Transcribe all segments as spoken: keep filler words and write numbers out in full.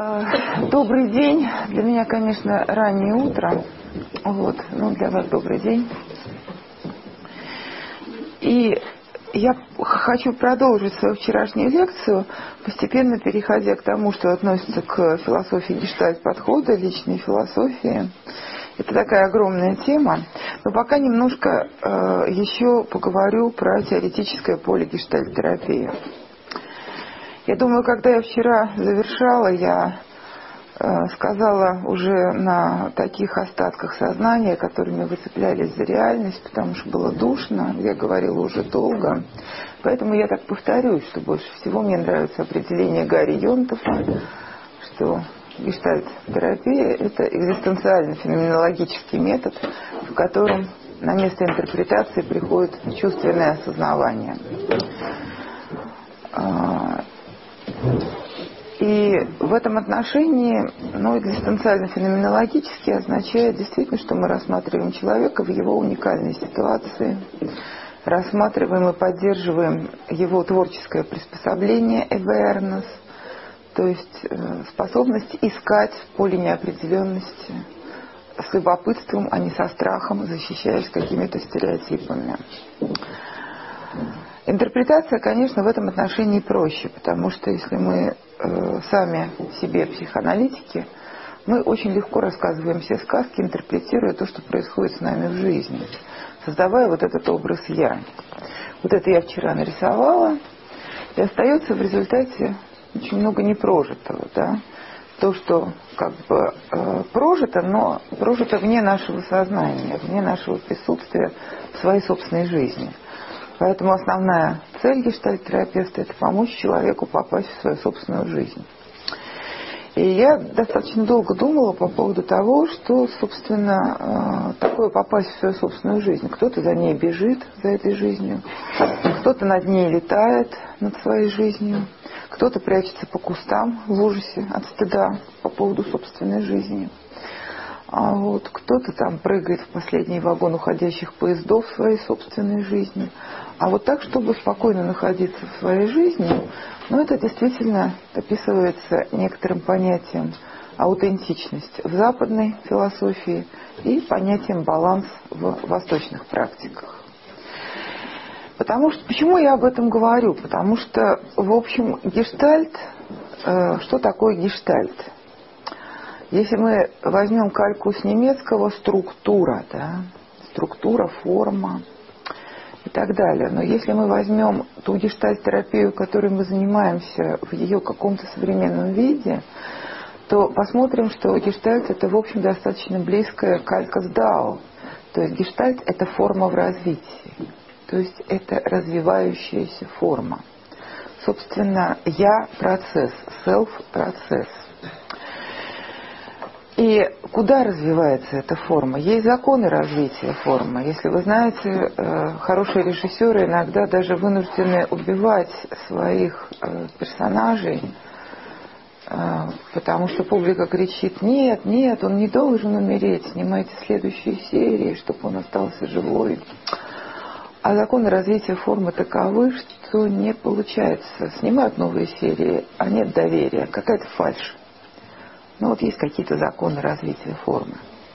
Добрый день. Для меня, конечно, раннее утро. Вот, ну, для вас добрый день. И я хочу продолжить свою вчерашнюю лекцию, постепенно переходя к тому, что относится к философии гештальт-подхода, личной философии. Это такая огромная тема. Но пока немножко э, еще поговорю про теоретическое поле гештальт-терапии. Я думаю, когда я вчера завершала, я э, сказала уже на таких остатках сознания, которыми вы цеплялись за реальность, потому что было душно, я говорила уже долго. Поэтому я так повторюсь, что больше всего мне нравится определение Гарри Йонтефа, что гештальт-терапия – это экзистенциально-феноменологический метод, в котором на место интерпретации приходит чувственное осознавание. И в этом отношении, ну, экзистенциально-феноменологически означает действительно, что мы рассматриваем человека в его уникальной ситуации, рассматриваем и поддерживаем его творческое приспособление awareness, то есть способность искать в поле неопределенности с любопытством, а не со страхом, защищаясь какими-то стереотипами. Интерпретация, конечно, в этом отношении проще, потому что если мы э, сами себе психоаналитики, мы очень легко рассказываем все сказки, интерпретируя то, что происходит с нами в жизни, создавая вот этот образ «я». Вот это я вчера нарисовала, и остается в результате очень много непрожитого, да? То, что как бы э, прожито, но прожито вне нашего сознания, вне нашего присутствия в своей собственной жизни. Поэтому основная цель гештальт-терапевта – это помочь человеку попасть в свою собственную жизнь. И я достаточно долго думала по поводу того, что, собственно, такое попасть в свою собственную жизнь. Кто-то за ней бежит, за этой жизнью, кто-то над ней летает, над своей жизнью, кто-то прячется по кустам в ужасе от стыда по поводу собственной жизни. А вот кто-то там прыгает в последний вагон уходящих поездов в своей собственной жизни. А вот так, чтобы спокойно находиться в своей жизни, ну, это действительно описывается некоторым понятием аутентичность в западной философии и понятием баланс в восточных практиках. Потому что, почему я об этом говорю? Потому что, в общем, гештальт, э, что такое гештальт? Если мы возьмем кальку с немецкого структура, да, структура, форма и так далее. Но если мы возьмем ту гештальт-терапию, которой мы занимаемся в ее каком-то современном виде, то посмотрим, что гештальт – это, в общем, достаточно близкая калька с дао. То есть гештальт – это форма в развитии. То есть это развивающаяся форма. Собственно, я-процесс, self-процесс. И куда развивается эта форма? Есть законы развития формы. Если вы знаете, хорошие режиссеры иногда даже вынуждены убивать своих персонажей, потому что публика кричит: нет, нет, он не должен умереть, снимайте следующие серии, чтобы он остался живой. А законы развития формы таковы, что не получается. Снимают новые серии, а нет доверия, какая-то фальшь. Ну вот есть какие-то законы развития формы.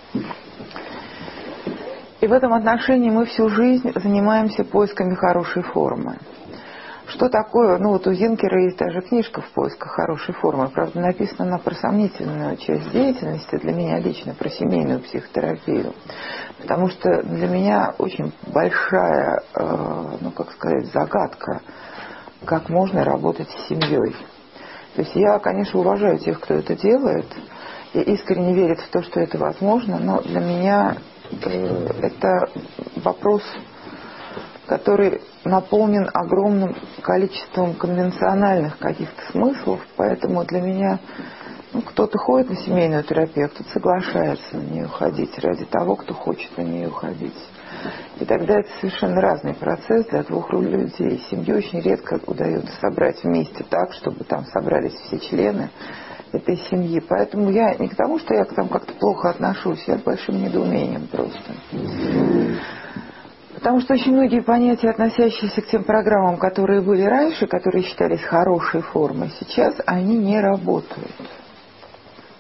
И в этом отношении мы всю жизнь занимаемся поисками хорошей формы. Что такое? Ну вот у Зинкера есть даже книжка «В поисках хорошей формы». Правда, написана она про сомнительную часть деятельности, для меня лично, про семейную психотерапию. Потому что для меня очень большая, э, ну как сказать, загадка, как можно работать с семьей. То есть я, конечно, уважаю тех, кто это делает, и искренне верит в то, что это возможно, но для меня э, это вопрос, который наполнен огромным количеством конвенциональных каких-то смыслов, поэтому для меня ну, кто-то ходит на семейную терапию, а кто-то соглашается на нее ходить ради того, кто хочет на нее ходить. И тогда это совершенно разный процесс для двух людей. Семью очень редко удается собрать вместе так, чтобы там собрались все члены этой семьи. Поэтому я не к тому, что я к там как-то плохо отношусь, я с большим недоумением просто. Потому что очень многие понятия, относящиеся к тем программам, которые были раньше, которые считались хорошей формой, сейчас они не работают.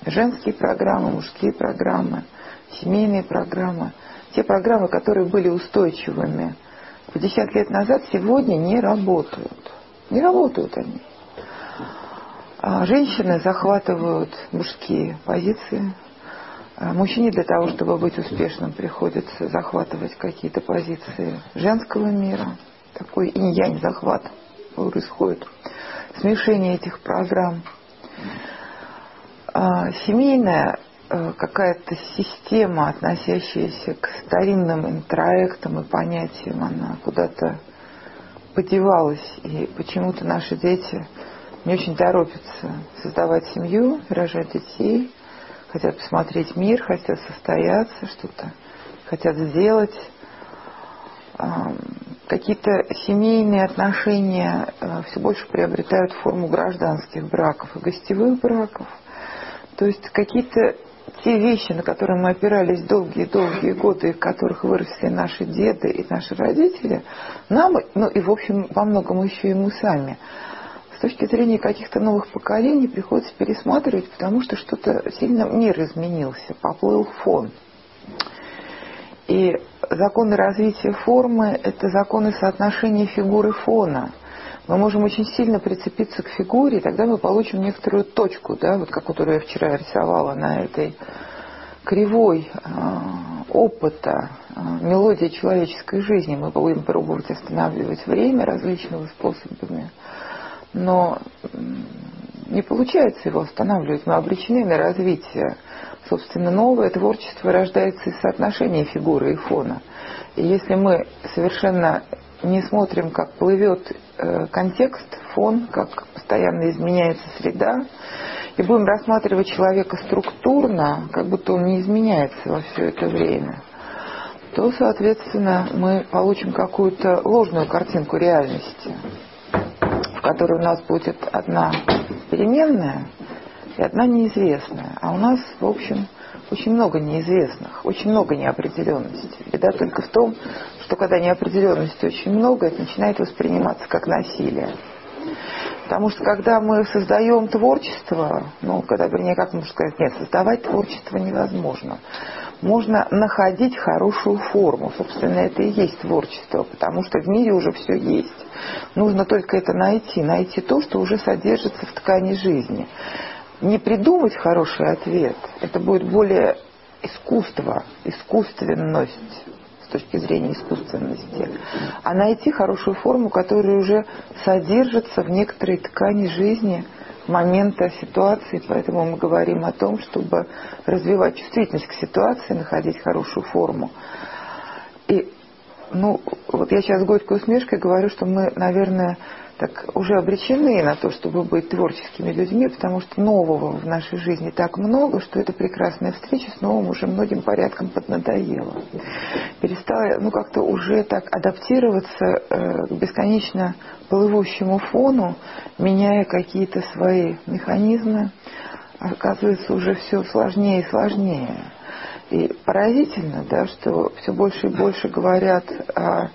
женские программы, мужские программы, семейные программы. Те программы, которые были устойчивыми пятьдесят лет назад, сегодня не работают. Не работают они. А женщины захватывают мужские позиции. А мужчине для того, чтобы быть успешным, приходится захватывать какие-то позиции женского мира. Такой инь-янь захват происходит. Смешение этих программ. А семейная какая-то система, относящаяся к старинным интроектам и понятиям, она куда-то подевалась, и почему-то наши дети не очень торопятся создавать семью, рожать детей, хотят посмотреть мир, хотят состояться, что-то хотят сделать. Какие-то семейные отношения все больше приобретают форму гражданских браков и гостевых браков. То есть какие-то те вещи, на которые мы опирались долгие-долгие годы, в которых выросли наши деды и наши родители, нам, ну и в общем во многом еще и мы сами, с точки зрения каких-то новых поколений приходится пересматривать, потому что что-то сильно мир изменился, поплыл фон. И законы развития формы – это законы соотношения фигуры фона. Мы можем очень сильно прицепиться к фигуре, и тогда мы получим некоторую точку, да, вот как которую я вчера рисовала на этой кривой э, опыта, э, мелодии человеческой жизни. Мы будем пробовать останавливать время различными способами, но не получается его останавливать. Мы обречены на развитие. Собственно, новое творчество рождается из соотношения фигуры и фона. И если мы совершенно не смотрим, как плывет э, контекст, фон, как постоянно изменяется среда, и будем рассматривать человека структурно, как будто он не изменяется во все это время, то, соответственно, мы получим какую-то ложную картинку реальности, в которой у нас будет одна переменная и одна неизвестная. А у нас, в общем, очень много неизвестных, очень много неопределенностей. Беда только в том, что когда неопределенности очень много, это начинает восприниматься как насилие. Потому что когда мы создаем творчество, ну, когда, вернее, как можно сказать, нет, создавать творчество невозможно. Можно находить хорошую форму. Собственно, это и есть творчество, потому что в мире уже все есть. Нужно только это найти, найти то, что уже содержится в ткани жизни. Не придумать хороший ответ, это будет более искусство, искусственность с точки зрения искусственности, а найти хорошую форму, которая уже содержится в некоторой ткани жизни момента ситуации. Поэтому мы говорим о том, чтобы развивать чувствительность к ситуации, находить хорошую форму. И, ну, вот я сейчас с горькой усмешкой говорю, что мы, наверное, так уже обречены на то, чтобы быть творческими людьми, потому что нового в нашей жизни так много, что эта прекрасная встреча с новым уже многим порядком поднадоела. Перестала, ну, как-то уже так адаптироваться э, к бесконечно плывущему фону, меняя какие-то свои механизмы, оказывается уже все сложнее и сложнее. И поразительно, да, что все больше и больше говорят о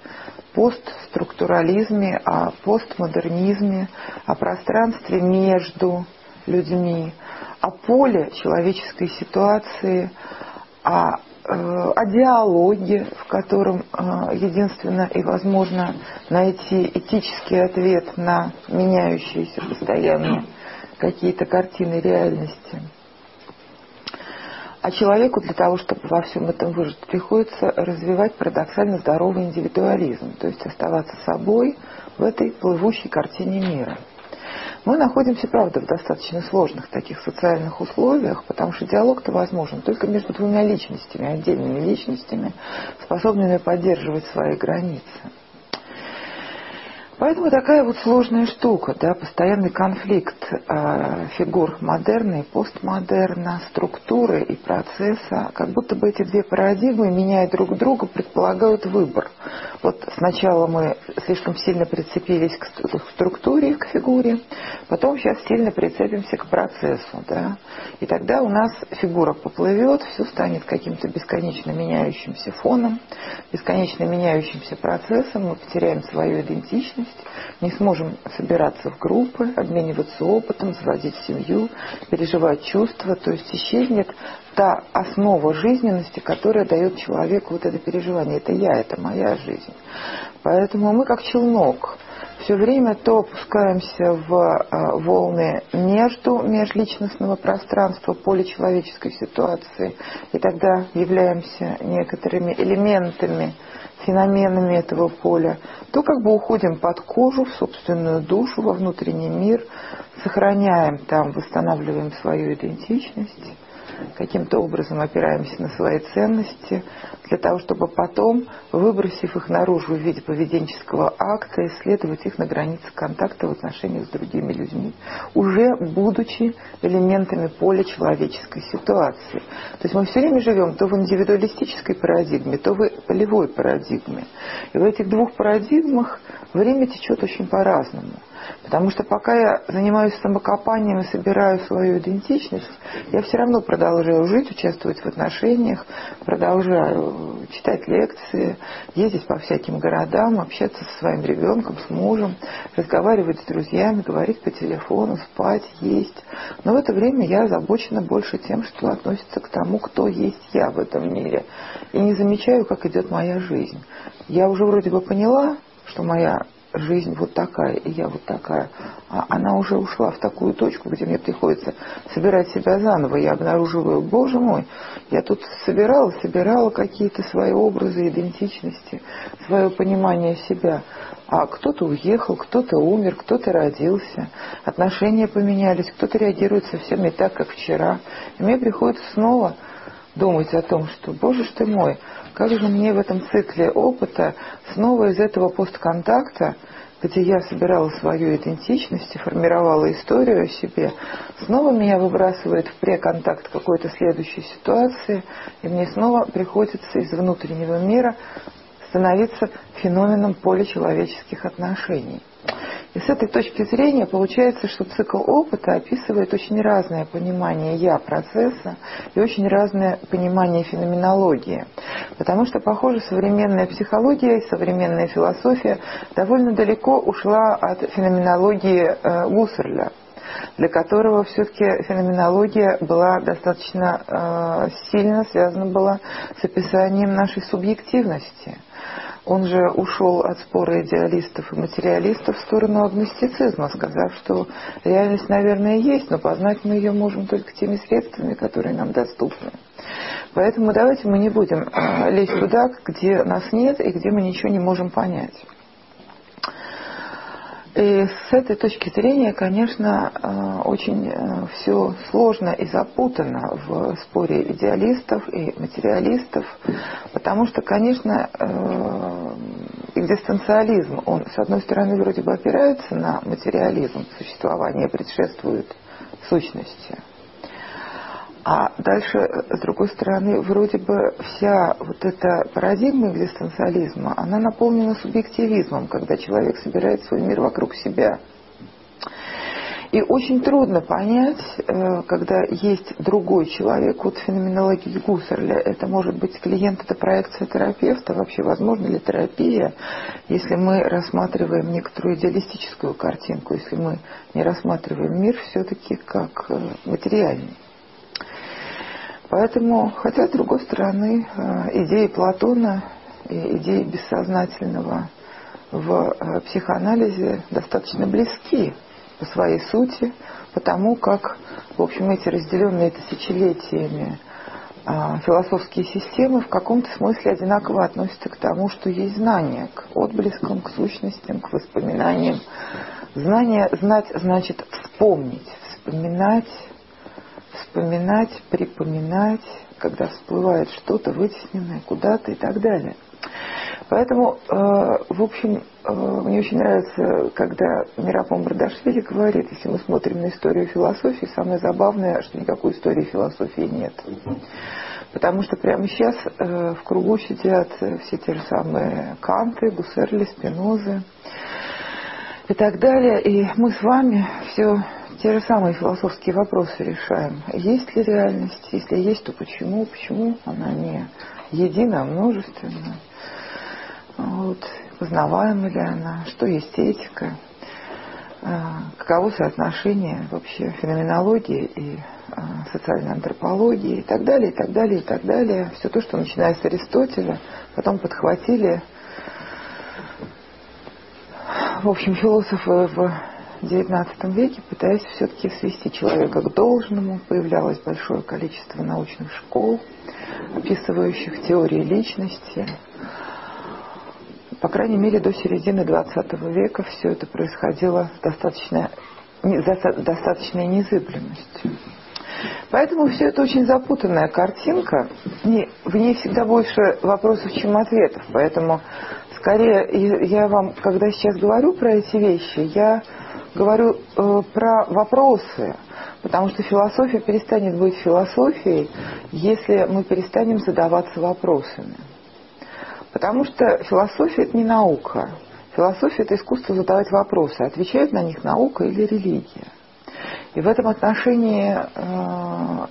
постструктурализме, о постмодернизме, о пространстве между людьми, о поле человеческой ситуации, о, э, о диалоге, в котором э, единственно и возможно найти этический ответ на меняющиеся постоянно какие-то картины реальности. А человеку для того, чтобы во всем этом выжить, приходится развивать парадоксально здоровый индивидуализм, то есть оставаться собой в этой плывущей картине мира. Мы находимся, правда, в достаточно сложных таких социальных условиях, потому что диалог-то возможен только между двумя личностями, отдельными личностями, способными поддерживать свои границы. Поэтому такая вот сложная штука, да, постоянный конфликт э, фигур модерна и постмодерна, структуры и процесса, как будто бы эти две парадигмы, меняя друг друга, предполагают выбор. Вот сначала мы слишком сильно прицепились к структуре, к фигуре, потом сейчас сильно прицепимся к процессу, да, и тогда у нас фигура поплывет, все станет каким-то бесконечно меняющимся фоном, бесконечно меняющимся процессом, мы потеряем свою идентичность. не сможем собираться в группы, обмениваться опытом, заводить семью, переживать чувства. То есть исчезнет та основа жизненности, которая дает человеку вот это переживание. Это я, это моя жизнь. Поэтому мы как челнок все время то опускаемся в э, волны между межличностного пространства, поля человеческой ситуации, и тогда являемся некоторыми элементами, феноменами этого поля, то как бы уходим под кожу, в собственную душу, во внутренний мир, сохраняем там, восстанавливаем свою идентичность, каким-то образом опираемся на свои ценности, для того, чтобы потом, выбросив их наружу в виде поведенческого акта, исследовать их на границе контакта в отношениях с другими людьми, уже будучи элементами поля человеческой ситуации. То есть мы все время живем то в индивидуалистической парадигме, то в полевой парадигме. И в этих двух парадигмах время течет очень по-разному. Потому что пока я занимаюсь самокопанием и собираю свою идентичность, я все равно продолжаю жить, участвовать в отношениях, продолжаю читать лекции, ездить по всяким городам, общаться со своим ребенком, с мужем, разговаривать с друзьями, говорить по телефону, спать, есть. Но в это время я озабочена больше тем, что относится к тому, кто есть я в этом мире. И не замечаю, как идет моя жизнь. Я уже вроде бы поняла, что моя жизнь вот такая, и я вот такая. А она уже ушла в такую точку, где мне приходится собирать себя заново. Я обнаруживаю, боже мой, я тут собирала, собирала какие-то свои образы, идентичности, свое понимание себя. А кто-то уехал, кто-то умер, кто-то родился, отношения поменялись, кто-то реагирует совсем не так, как вчера. И мне приходится снова думать о том, что, боже ж ты мой, как же мне в этом цикле опыта снова из этого постконтакта, где я собирала свою идентичность и формировала историю о себе, снова меня выбрасывает в преконтакт какой-то следующей ситуации, и мне снова приходится из внутреннего мира становиться феноменом поля человеческих отношений. И с этой точки зрения получается, что цикл опыта описывает очень разное понимание «я» процесса и очень разное понимание феноменологии. Потому что, похоже, современная психология и современная философия довольно далеко ушла от феноменологии э, Гуссерля, для которого все-таки феноменология была достаточно э, сильно связана была с описанием нашей субъективности. Он же ушел от спора идеалистов и материалистов в сторону агностицизма, сказав, что реальность, наверное, есть, но познать мы ее можем только теми средствами, которые нам доступны. Поэтому давайте мы не будем э, лезть туда, где нас нет и где мы ничего не можем понять. И с этой точки зрения, конечно, очень все сложно и запутано в споре идеалистов и материалистов, потому что, конечно, экзистенциализм, он, с одной стороны, вроде бы опирается на материализм, существование предшествует сущности. А дальше, с другой стороны, вроде бы вся вот эта парадигма экзистенциализма, она наполнена субъективизмом, когда человек собирает свой мир вокруг себя. И очень трудно понять, когда есть другой человек, вот в феноменологии Гуссерля, это может быть клиент, это проекция терапевта, вообще возможно ли терапия, если мы рассматриваем некоторую идеалистическую картинку, если мы не рассматриваем мир все-таки как материальный. Поэтому, хотя, с другой стороны, идеи Платона и идеи бессознательного в психоанализе достаточно близки по своей сути, потому как, в общем, эти разделенные тысячелетиями философские системы в каком-то смысле одинаково относятся к тому, что есть знание, к отблескам, к сущностям, к воспоминаниям. Знание, знать значит вспомнить, вспоминать, вспоминать, припоминать, когда всплывает что-то вытесненное куда-то и так далее. Поэтому, э, в общем, э, мне очень нравится, когда Мирапом Мардашвили говорит, если мы смотрим на историю философии, самое забавное, что никакой истории философии нет. Потому что прямо сейчас э, в кругу сидят все те же самые Канты, Гуссерли, Спинозы и так далее. И мы с вами все те же самые философские вопросы решаем. Есть ли реальность? Если есть, то почему? Почему она не едина, а множественна? вот, познаваема ли она, что есть этика, каково соотношение вообще феноменологии и социальной антропологии и так далее, и так далее, и так далее. Все то, что начиная с Аристотеля, потом подхватили, в общем, философы в девятнадцатом веке, пытаясь все-таки свести человека к должному. Появлялось большое количество научных школ, описывающих теории личности. По крайней мере, до середины двадцатого века все это происходило с достаточной, достаточной незыблемостью. Поэтому все это очень запутанная картинка. В ней всегда больше вопросов, чем ответов. Поэтому, скорее, я вам, когда сейчас говорю про эти вещи, я говорю э, про вопросы. Потому что философия перестанет быть философией, если мы перестанем задаваться вопросами. Потому что философия – это не наука. Философия – это искусство задавать вопросы. Отвечает на них наука или религия. И в этом отношении э,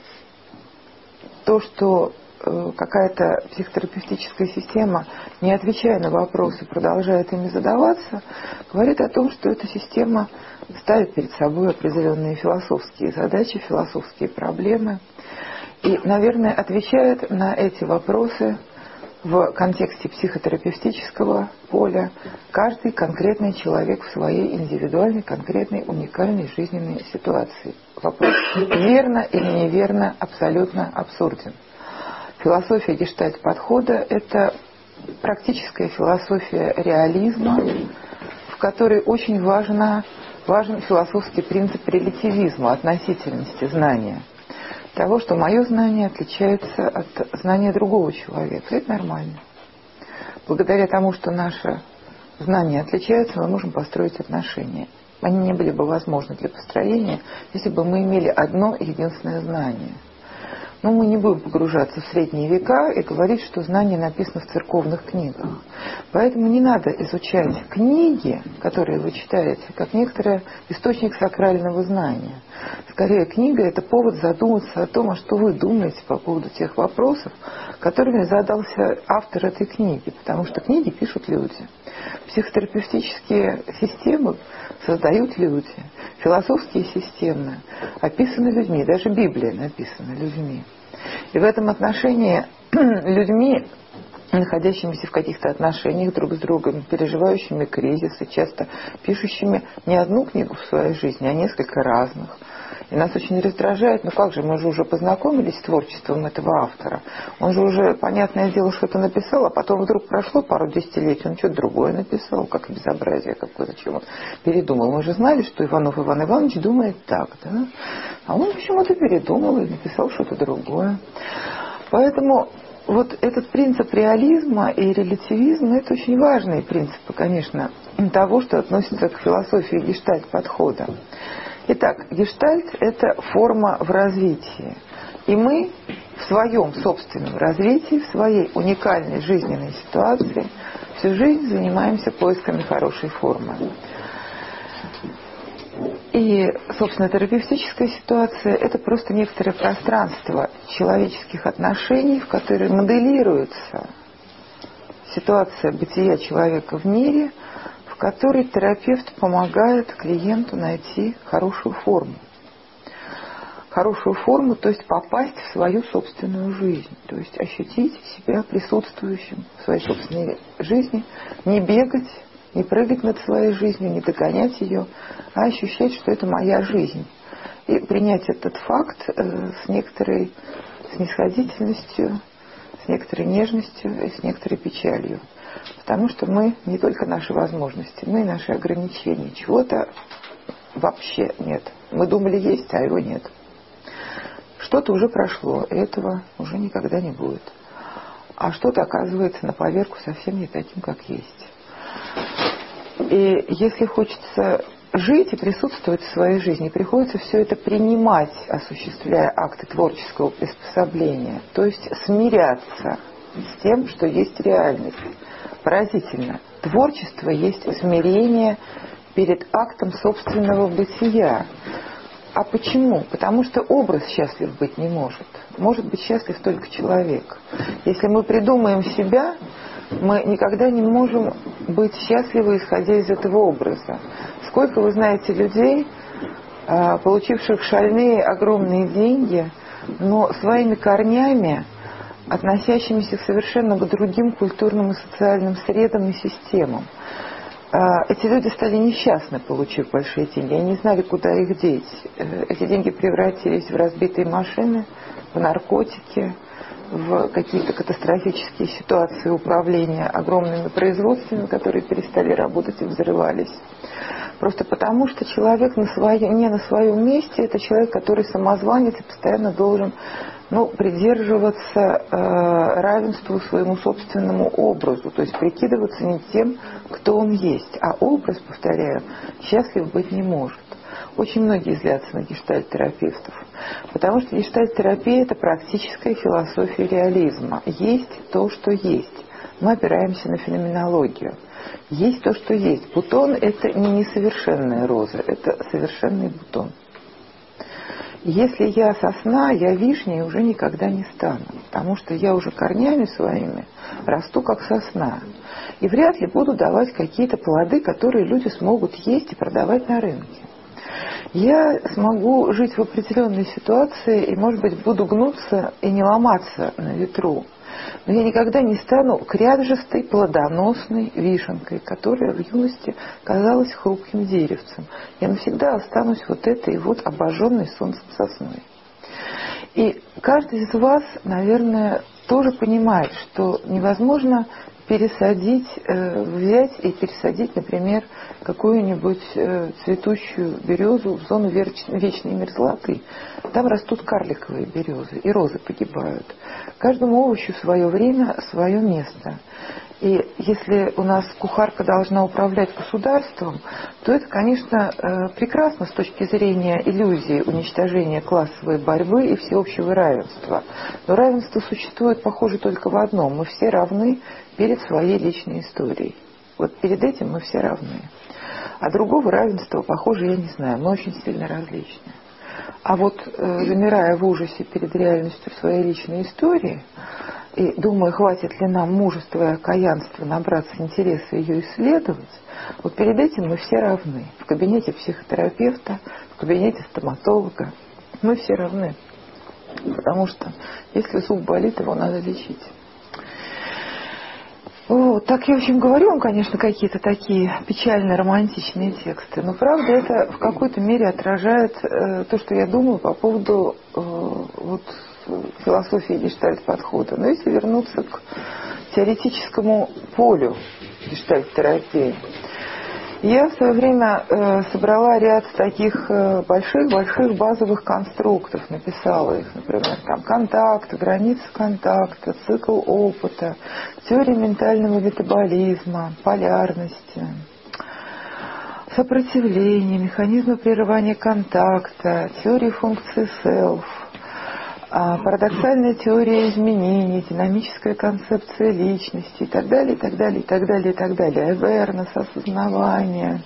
то, что э, какая-то психотерапевтическая система, не отвечая на вопросы, продолжает ими задаваться, говорит о том, что эта система ставит перед собой определенные философские задачи, философские проблемы. И, наверное, отвечает на эти вопросы в контексте психотерапевтического поля каждый конкретный человек в своей индивидуальной, конкретной, уникальной жизненной ситуации. Вопрос, верно или неверно, абсолютно абсурден. Философия гештальт-подхода – это практическая философия реализма, в которой очень важна, важен философский принцип релятивизма, относительности знания. Того, что мое знание отличается от знания другого человека. Это нормально. Благодаря тому, что наше знание отличается, мы можем построить отношения. Они не были бы возможны для построения, если бы мы имели одно единственное знание. Но мы не будем погружаться в средние века и говорить, что знание написано в церковных книгах. Поэтому не надо изучать книги, которые вы читаете, как некоторый источник сакрального знания. Скорее, книга – это повод задуматься о том, а что вы думаете по поводу тех вопросов, которыми задался автор этой книги. Потому что книги пишут люди. Психотерапевтические системы создают люди. Философские системы описаны людьми. Даже Библия написана людьми. И в этом отношении людьми, находящимися в каких-то отношениях друг с другом, переживающими кризисы, часто пишущими не одну книгу в своей жизни, а несколько разных. И нас очень раздражает, ну как же, мы же уже познакомились с творчеством этого автора. Он же уже, понятное дело, что-то написал, а потом вдруг прошло пару десятилетий, он что-то другое написал, как безобразие какое-то, зачем он передумал. Мы же знали, что Иванов Иван Иванович думает так, да? А он почему-то передумал и написал что-то другое. Поэтому вот этот принцип реализма и релятивизма – это очень важные принципы, конечно, того, что относится к философии гештальт-подхода. Итак, гештальт – это форма в развитии. И мы в своем собственном развитии, в своей уникальной жизненной ситуации всю жизнь занимаемся поисками хорошей формы. И, собственно, терапевтическая ситуация – это просто некоторое пространство человеческих отношений, в которое моделируется ситуация бытия человека в мире, в которой терапевт помогает клиенту найти хорошую форму. Хорошую форму, то есть попасть в свою собственную жизнь, то есть ощутить себя присутствующим в своей собственной жизни, не бегать, не прыгать над своей жизнью, не догонять ее, а ощущать, что это моя жизнь. И принять этот факт э, с некоторой снисходительностью, с некоторой нежностью и с некоторой печалью. Потому что мы не только наши возможности, мы и наши ограничения. Чего-то вообще нет. Мы думали есть, а его нет. Что-то уже прошло, этого уже никогда не будет. А что-то оказывается на поверку совсем не таким, как есть. И если хочется жить и присутствовать в своей жизни, приходится все это принимать, осуществляя акты творческого приспособления. То есть смиряться с тем, что есть реальность. Поразительно. Творчество есть смирение перед актом собственного бытия. А почему? Потому что образ счастлив быть не может. Может быть счастлив только человек. Если мы придумаем себя, Мы никогда не можем быть счастливы, исходя из этого образа. Сколько вы знаете людей, получивших шальные огромные деньги, но своими корнями, относящимися совершенно к другим культурным и социальным средам и системам. Эти люди стали несчастны, получив большие деньги. Они не знали, куда их деть. Эти деньги превратились в разбитые машины, в наркотики, в какие-то катастрофические ситуации управления огромными производствами, которые перестали работать и взрывались. Просто потому, что человек на своем, не на своем месте, это человек, который самозванец и постоянно должен ну, придерживаться э, равенству своему собственному образу, то есть прикидываться не тем, кто он есть. А образ, повторяю, счастлив быть не может. Очень многие злятся на гештальт-терапевтов, потому что гештальт-терапия – это практическая философия реализма. Есть то, что есть. Мы опираемся на феноменологию. Есть то, что есть. Бутон – это не несовершенная роза, это совершенный бутон. Если я сосна, я вишней уже никогда не стану, потому что я уже корнями своими расту как сосна. И вряд ли буду давать какие-то плоды, которые люди смогут есть и продавать на рынке. Я смогу жить в определенной ситуации и, может быть, буду гнуться и не ломаться на ветру. Но я никогда не стану кряжестой, плодоносной вишенкой, которая в юности казалась хрупким деревцем. Я навсегда останусь вот этой вот обожженной солнцем сосной. И каждый из вас, наверное, тоже понимает, что невозможно пересадить, э, взять и пересадить, например, какую-нибудь э, цветущую березу в зону вечной мерзлоты. Там растут карликовые березы, и розы погибают. Каждому овощу свое время, свое место. И если у нас кухарка должна управлять государством, то это, конечно, прекрасно с точки зрения иллюзии уничтожения классовой борьбы и всеобщего равенства. Но равенство существует, похоже, только в одном. Мы все равны перед своей личной историей. Вот перед этим мы все равны. А другого равенства, похоже, я не знаю. Мы очень сильно различны. А вот замирая в ужасе перед реальностью своей личной истории и думая, хватит ли нам мужества и окаянства набраться интереса ее исследовать, вот перед этим мы все равны. В кабинете психотерапевта, в кабинете стоматолога мы все равны. Потому что если зуб болит, его надо лечить. Вот, так я очень говорю вам, конечно, какие-то такие печально-романтичные тексты, но правда это в какой-то мере отражает э, то, что я думаю по поводу э, вот, философии гештальт-подхода. Но если вернуться к теоретическому полю гештальт-терапии, я в свое время э, собрала ряд таких больших-больших э, базовых конструктов, написала их, например, там контакт, границы контакта, цикл опыта, теория ментального метаболизма, полярности, сопротивления, механизмы прерывания контакта, теория функции self, парадоксальная теория изменений, динамическая концепция личности и так далее, и так далее, и так далее, и так далее. Awareness, осознавание,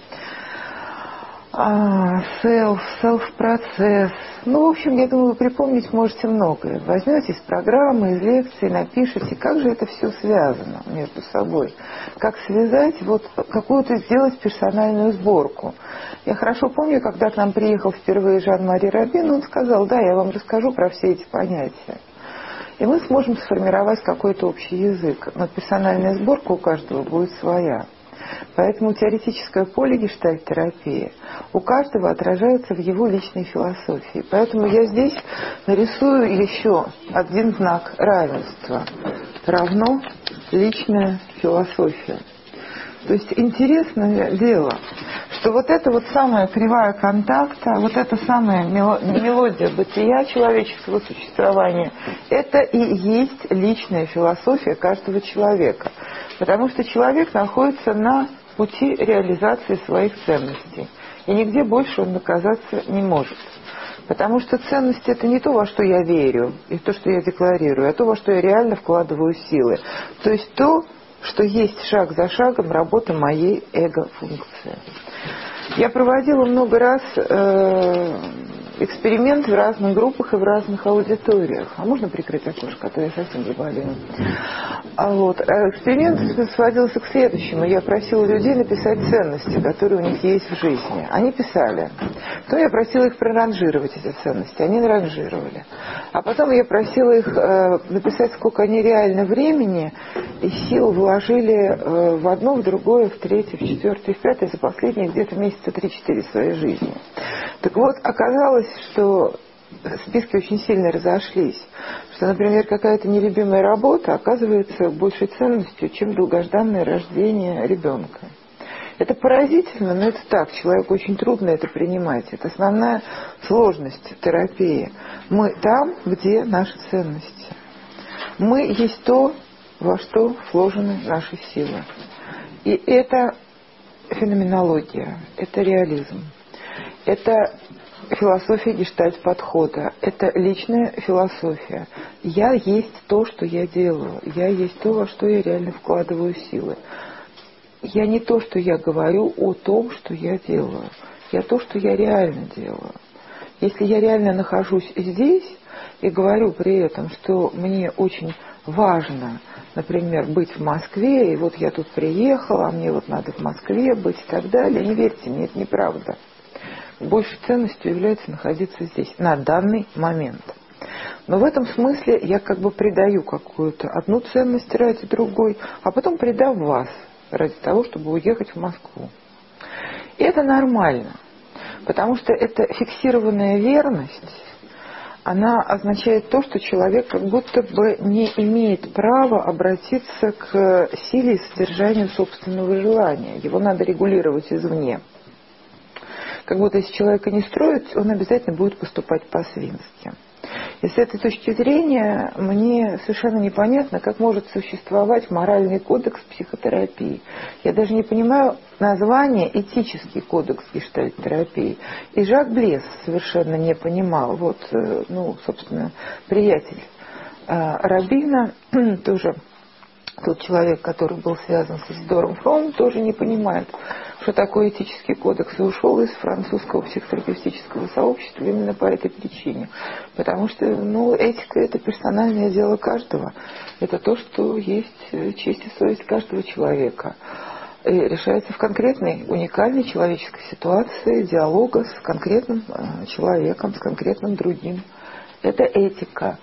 self, self-процесс. Ну, в общем, я думаю, вы припомнить можете многое. Возьмете из программы, из лекции, напишите, как же это все связано между собой. Как связать, вот какую-то сделать персональную сборку. Я хорошо помню, когда к нам приехал впервые Жан-Мари Робин, он сказал, да, я вам расскажу про все эти понятия. И мы сможем сформировать какой-то общий язык. Но персональная сборка у каждого будет своя. Поэтому теоретическое поле гештальт-терапии у каждого отражается в его личной философии. Поэтому я здесь нарисую еще один знак равенства. Равно личная философия. То есть интересное дело, что вот эта вот самая кривая контакта, вот эта самая мелодия бытия человеческого существования, это и есть личная философия каждого человека. Потому что человек находится на пути реализации своих ценностей. И нигде больше он оказаться не может. Потому что ценности – это не то, во что я верю, и то, что я декларирую, а то, во что я реально вкладываю силы. То есть то, что есть шаг за шагом работа моей эго-функции. Я проводила много раз э, эксперименты в разных группах и в разных аудиториях. А можно прикрыть окошко, а то я совсем заболела. А вот эксперимент сводился к следующему. Я просила людей написать ценности, которые у них есть в жизни. Они писали. Потом я просила их проранжировать эти ценности. Они ранжировали. А потом я просила их э, написать, сколько они реально времени и сил вложили э, в одно, в другое, в третье, в четвертое, в пятое за последние где-то месяца три-четыре своей жизни. Так вот, оказалось, что списки очень сильно разошлись. Что, например, какая-то нелюбимая работа оказывается большей ценностью, чем долгожданное рождение ребенка. Это поразительно, но это так. Человеку очень трудно это принимать. Это основная сложность терапии. Мы там, где наши ценности. Мы есть то, во что вложены наши силы. И это феноменология, это реализм. Это философия гештальт-подхода. Это личная философия. Я есть то, что я делаю. Я есть то, во что я реально вкладываю силы. Я не то, что я говорю о том, что я делаю. Я то, что я реально делаю. Если я реально нахожусь здесь и говорю при этом, что мне очень важно, например, быть в Москве, и вот я тут приехала, а мне вот надо в Москве быть и так далее, не верьте мне, это неправда. Большей ценностью является находиться здесь на данный момент. Но в этом смысле я как бы придаю какую-то одну ценность ради другой, а потом придам вас ради того, чтобы уехать в Москву. И это нормально, потому что эта фиксированная верность, она означает то, что человек как будто бы не имеет права обратиться к силе и содержанию собственного желания. Его надо регулировать извне. Как будто если человека не строить, он обязательно будет поступать по-свински. И с этой точки зрения мне совершенно непонятно, как может существовать моральный кодекс психотерапии. Я даже не понимаю название «этический кодекс гештальт-терапии». И Жак Блес совершенно не понимал. Вот, ну, собственно, приятель Рабина, тоже тот человек, который был связан с Изидором Фромом, тоже не понимает, что такое этический кодекс, и ушел из французского психотерапевтического сообщества именно по этой причине. Потому что, ну, этика – это персональное дело каждого. Это то, что есть честь и совесть каждого человека. И решается в конкретной, уникальной человеческой ситуации диалога с конкретным человеком, с конкретным другим. Это этика.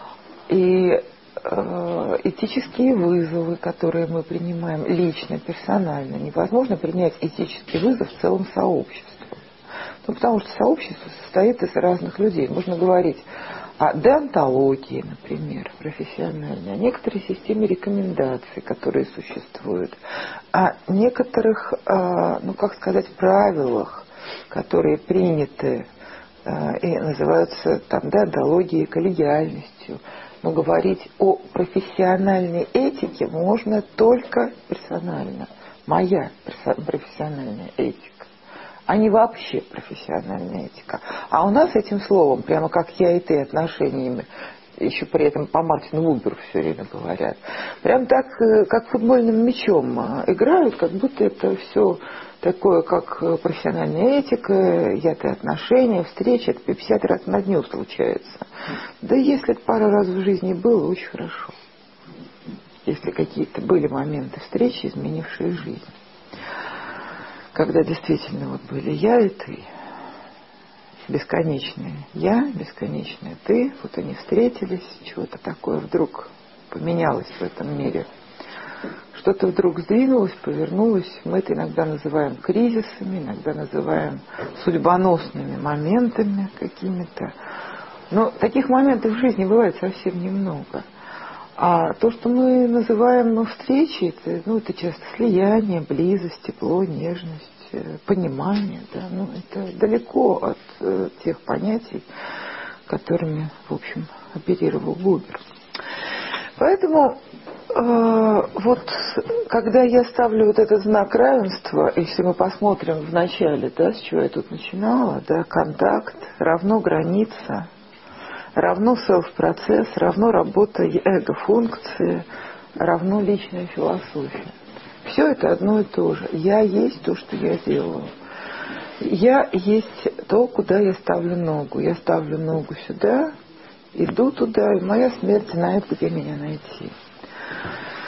И этические вызовы, которые мы принимаем лично, персонально. Невозможно принять этический вызов в целом сообществу. Ну, потому что сообщество состоит из разных людей. Можно говорить о деонтологии, например, профессиональной, о некоторой системе рекомендаций, которые существуют, о некоторых, ну, как сказать, правилах, которые приняты и называются там деонтологией, коллегиальностью. Но говорить о профессиональной этике можно только персонально. Моя профессиональная этика, а не вообще профессиональная этика. А у нас этим словом, прямо как я и ты отношениями, еще при этом по Мартину Буберу все время говорят, прям так, как футбольным мячом играют, как будто это все такое, как профессиональная этика, я-то отношения, встречи, это пятьдесят раз на дню случается. Да если это пару раз в жизни было, очень хорошо. Если какие-то были моменты встречи, изменившие жизнь. Когда действительно вот были я и ты. Бесконечные я, бесконечные ты. Вот они встретились, чего-то такое вдруг поменялось в этом мире. Что-то вдруг сдвинулось, повернулось. Мы это иногда называем кризисами, иногда называем судьбоносными моментами какими-то. Но таких моментов в жизни бывает совсем немного. А то, что мы называем встречей, это, ну, это часто слияние, близость, тепло, нежность, понимание. Да? Ну, это далеко от э, тех понятий, которыми, в общем, оперировал Бубер. Поэтому э, вот когда я ставлю вот этот знак равенства, если мы посмотрим в начале, да, с чего я тут начинала, да, контакт равно граница, равно селф-процесс, равно работа эго-функции, равно личная философия. Все это одно и то же. Я есть то, что я делаю. Я есть то, куда я ставлю ногу. Я ставлю ногу сюда, иду туда, и моя смерть знает, где меня найти.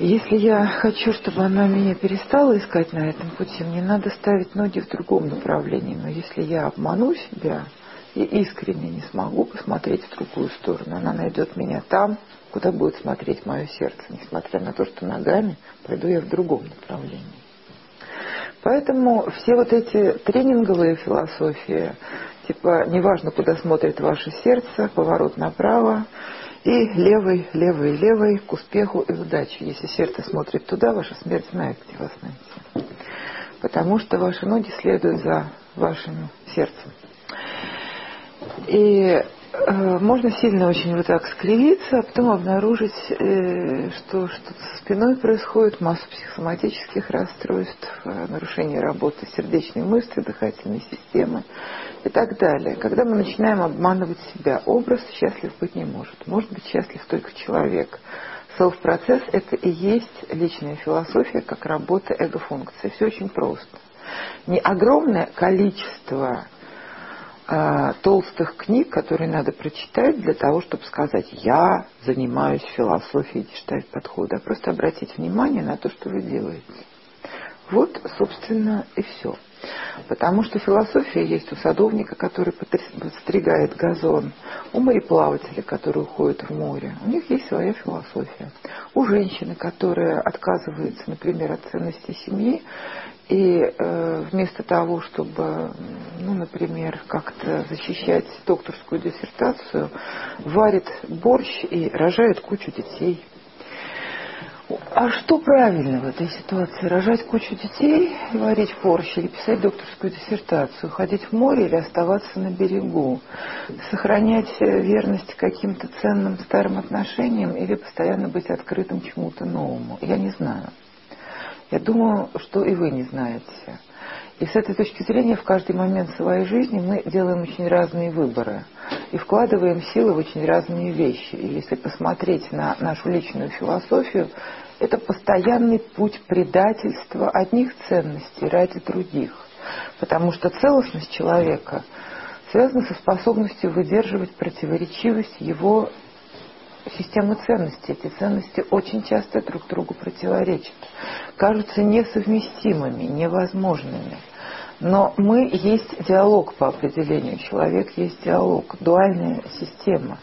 Если я хочу, чтобы она меня перестала искать на этом пути, мне надо ставить ноги в другом направлении. Но если я обману себя и искренне не смогу посмотреть в другую сторону, она найдет меня там, куда будет смотреть мое сердце, несмотря на то, что ногами пойду я в другом направлении. Поэтому все вот эти тренинговые философии, типа неважно, куда смотрит ваше сердце, поворот направо, и левый, левый, левый к успеху и удаче. Если сердце смотрит туда, ваша смерть знает, где вас найти. Потому что ваши ноги следуют за вашим сердцем. И э, можно сильно очень вот так скривиться, а потом обнаружить, э, что что-то со спиной происходит, массу психосоматических расстройств, э, нарушение работы сердечной мышцы, дыхательной системы и так далее. Когда мы начинаем обманывать себя, образ счастлив быть не может. Может быть счастлив только человек. Селф-процесс – это и есть личная философия, как работа эго-функции. Все очень просто. Не огромное количество толстых книг, которые надо прочитать для того, чтобы сказать: я занимаюсь философией гештальт-подхода, а просто обратить внимание на то, что вы делаете. Вот, собственно, и все. Потому что философия есть у садовника, который подстригает газон, у мореплавателя, который уходит в море. У них есть своя философия. У женщины, которая отказывается, например, от ценностей семьи, и э, вместо того, чтобы, ну, например, как-то защищать докторскую диссертацию, варит борщ и рожает кучу детей. А что правильно в этой ситуации? Рожать кучу детей, варить борщ или писать докторскую диссертацию, ходить в море или оставаться на берегу, сохранять верность каким-то ценным старым отношениям или постоянно быть открытым чему-то новому? Я не знаю. Я думаю, что и вы не знаете. И с этой точки зрения в каждый момент своей жизни мы делаем очень разные выборы и вкладываем силы в очень разные вещи. И если посмотреть на нашу личную философию, это постоянный путь предательства одних ценностей ради других. Потому что целостность человека связана со способностью выдерживать противоречивость его системы ценностей. Эти ценности очень часто друг другу противоречат, кажутся несовместимыми, невозможными. Но мы есть диалог по определению. Человек есть диалог, дуальная система.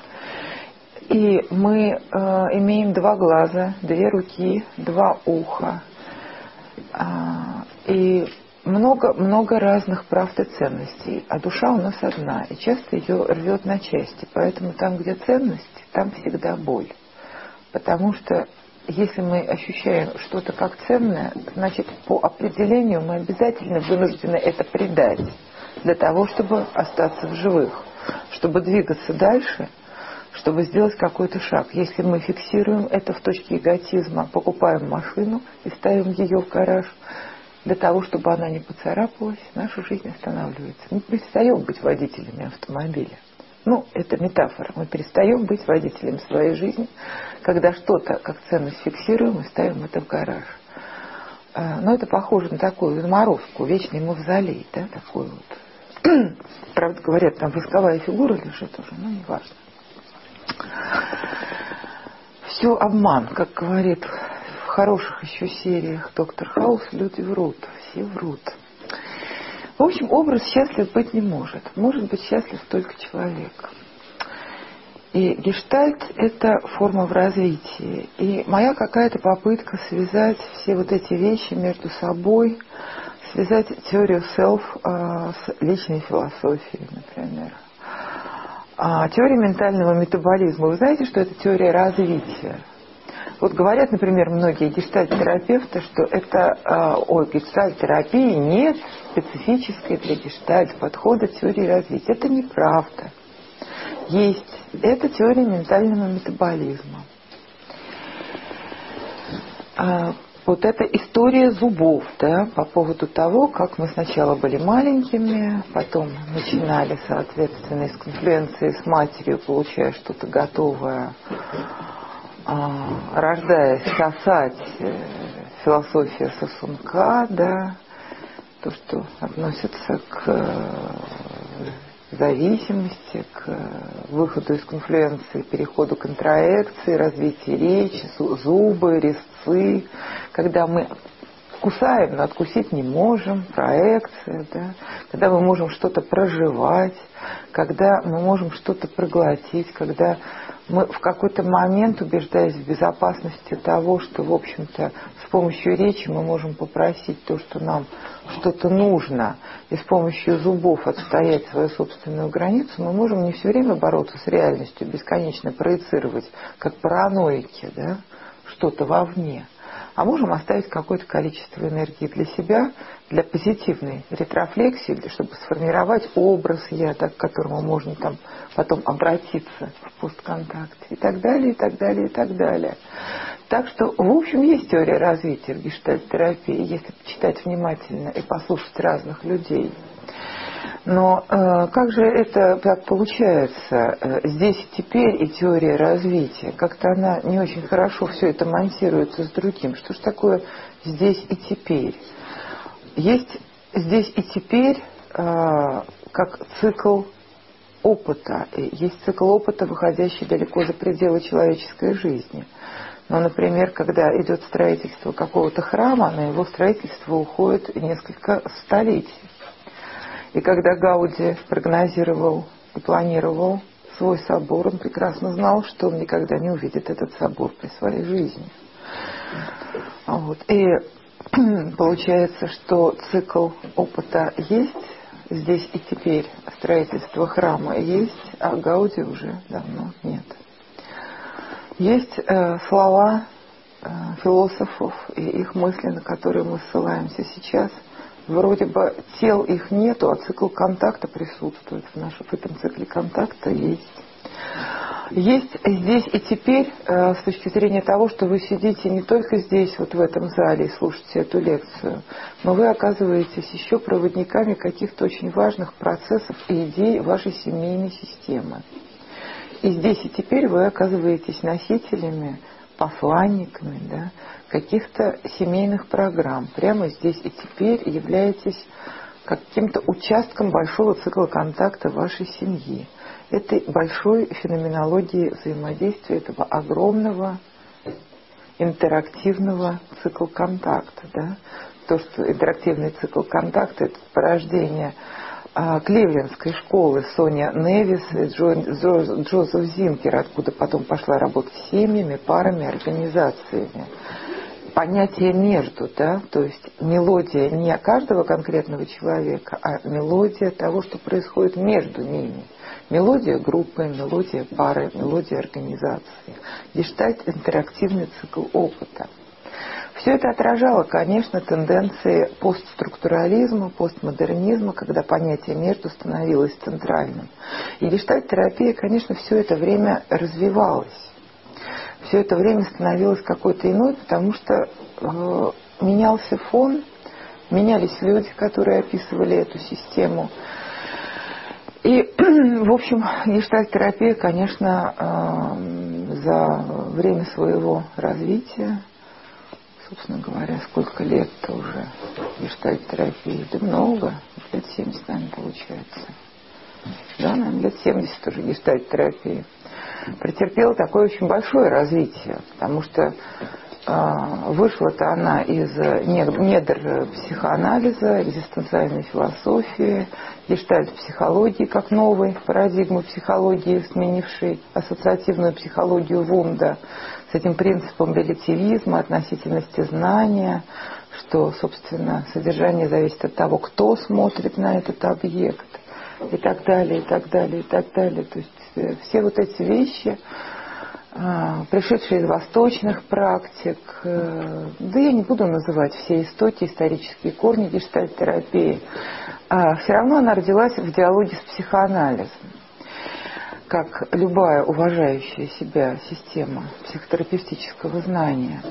И мы э, имеем два глаза, две руки, два уха. Э, и много-много разных прав и ценностей. А душа у нас одна. И часто ее рвет на части. Поэтому там, где ценности, там всегда боль. Потому что если мы ощущаем что-то как ценное, значит, по определению мы обязательно вынуждены это предать для того, чтобы остаться в живых, чтобы двигаться дальше, чтобы сделать какой-то шаг. Если мы фиксируем это в точке эготизма, покупаем машину и ставим ее в гараж, для того, чтобы она не поцарапалась, наша жизнь останавливается. Мы перестаем быть водителями автомобиля. Ну, это метафора. Мы перестаем быть водителем своей жизни, когда что-то как ценность фиксируем и ставим это в гараж. Но это похоже на такую заморозку, вечный мавзолей, да, такой вот. Правда, говорят, там восковая фигура лежит уже, но не важно. Все обман, как говорит в хороших еще сериях Доктор Хаус, люди врут, все врут. В общем, образ счастлив быть не может. Может быть счастлив только человек. И гештальт – это форма в развитии. И моя какая-то попытка связать все вот эти вещи между собой, связать теорию self а, с личной философией, например. А, теория ментального метаболизма. Вы знаете, что это теория развития? Вот говорят, например, многие гештальт-терапевты, что это, о, гештальт-терапии нет специфической для гештальт-подхода теории развития. Это неправда. Есть. Это теория ментального метаболизма. А, вот это история зубов, да, по поводу того, как мы сначала были маленькими, потом начинали, соответственно, из конфлюенции с матерью, получая что-то готовое, рождаясь, сосать, философия сосунка, да, то, что относится к зависимости, к выходу из конфлюенции, переходу к интроекции, развитию речи, зубы, резцы, когда мы кусаем, но откусить не можем, проекция, да? Когда мы можем что-то проживать, когда мы можем что-то проглотить, когда мы в какой-то момент, убеждаясь в безопасности того, что, в общем-то, с помощью речи мы можем попросить то, что нам что-то нужно, и с помощью зубов отстоять свою собственную границу, мы можем не все время бороться с реальностью, бесконечно проецировать, как параноики, да, что-то вовне. А можем оставить какое-то количество энергии для себя, для позитивной ретрофлексии, для, чтобы сформировать образ «я», так, к которому можно там потом обратиться в постконтакте, и так далее, и так далее, и так далее. Так что, в общем, есть теория развития в гештальт-терапии, если читать внимательно и послушать разных людей. Но э, как же это так получается? Э, здесь и теперь и теория развития. Как-то она не очень хорошо все это монтируется с другим. Что же такое здесь и теперь? Есть здесь и теперь э, как цикл опыта. И есть цикл опыта, выходящий далеко за пределы человеческой жизни. Но, например, когда идет строительство какого-то храма, на его строительство уходит несколько столетий. И когда Гауди прогнозировал и планировал свой собор, он прекрасно знал, что он никогда не увидит этот собор при своей жизни. Вот. И получается, что цикл опыта есть, здесь и теперь строительство храма есть, а Гауди уже давно нет. Есть э, слова э, философов и их мысли, на которые мы ссылаемся сейчас. Вроде бы тел их нету, а цикл контакта присутствует. В нашем в этом цикле контакта есть. Есть здесь и теперь, э, с точки зрения того, что вы сидите не только здесь, вот в этом зале, и слушаете эту лекцию, но вы оказываетесь еще проводниками каких-то очень важных процессов и идей вашей семейной системы. И здесь и теперь вы оказываетесь носителями, посланниками, да, каких-то семейных программ. Прямо здесь и теперь являетесь каким-то участком большого цикла контакта вашей семьи. Этой большой феноменологии взаимодействия, этого огромного интерактивного цикла контакта. Да? То, что интерактивный цикл контакта – это порождение Кливлендской школы Соня Невис и Джо, Джо, Джозеф Зинкер, откуда потом пошла работать с семьями, парами, организациями. Понятие между, да, то есть мелодия не каждого конкретного человека, а мелодия того, что происходит между ними. Мелодия группы, мелодия пары, мелодия организации. Гештальт – интерактивный цикл опыта. Все это отражало, конечно, тенденции постструктурализма, постмодернизма, когда понятие «между» становилось центральным. И гештальт-терапия, конечно, все это время развивалась. Все это время становилась какой-то иной, потому что э, менялся фон, менялись люди, которые описывали эту систему. И, в общем, гештальт-терапия, конечно, э, за время своего развития, собственно говоря, сколько лет-то уже гештальт-терапии? Да много, лет семьдесят, наверное, получается. Да, наверное, лет семьдесят уже гештальт-терапии. Претерпела такое очень большое развитие, потому что э, вышла-то она из недр психоанализа, экзистенциальной философии, гештальт-психологии как новой парадигмы психологии, сменившей ассоциативную психологию Вунда, с этим принципом релятивизма, относительности знания, что, собственно, содержание зависит от того, кто смотрит на этот объект, и так далее, и так далее, и так далее. То есть все вот эти вещи, пришедшие из восточных практик, да я не буду называть все истоки, исторические корни гештальт-терапии, все равно она родилась в диалоге с психоанализом. Как любая уважающая себя система психотерапевтического знания.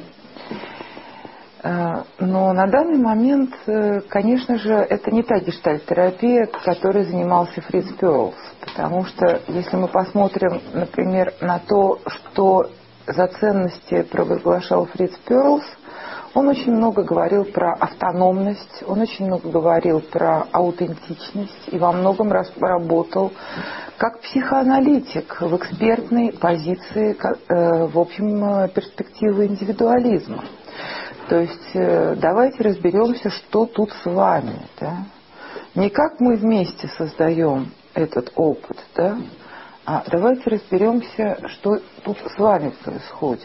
Но на данный момент, конечно же, это не та гештальт-терапия, которой занимался Фриц Перлс. Потому что, если мы посмотрим, например, на то, что за ценности провозглашал Фриц Перлс, Он очень много говорил про автономность, он очень много говорил про аутентичность и во многом работал как психоаналитик в экспертной позиции, в общем, перспективы индивидуализма. То есть давайте разберемся, что тут с вами. Да? Не как мы вместе создаем этот опыт, да? А давайте разберемся, что тут с вами происходит.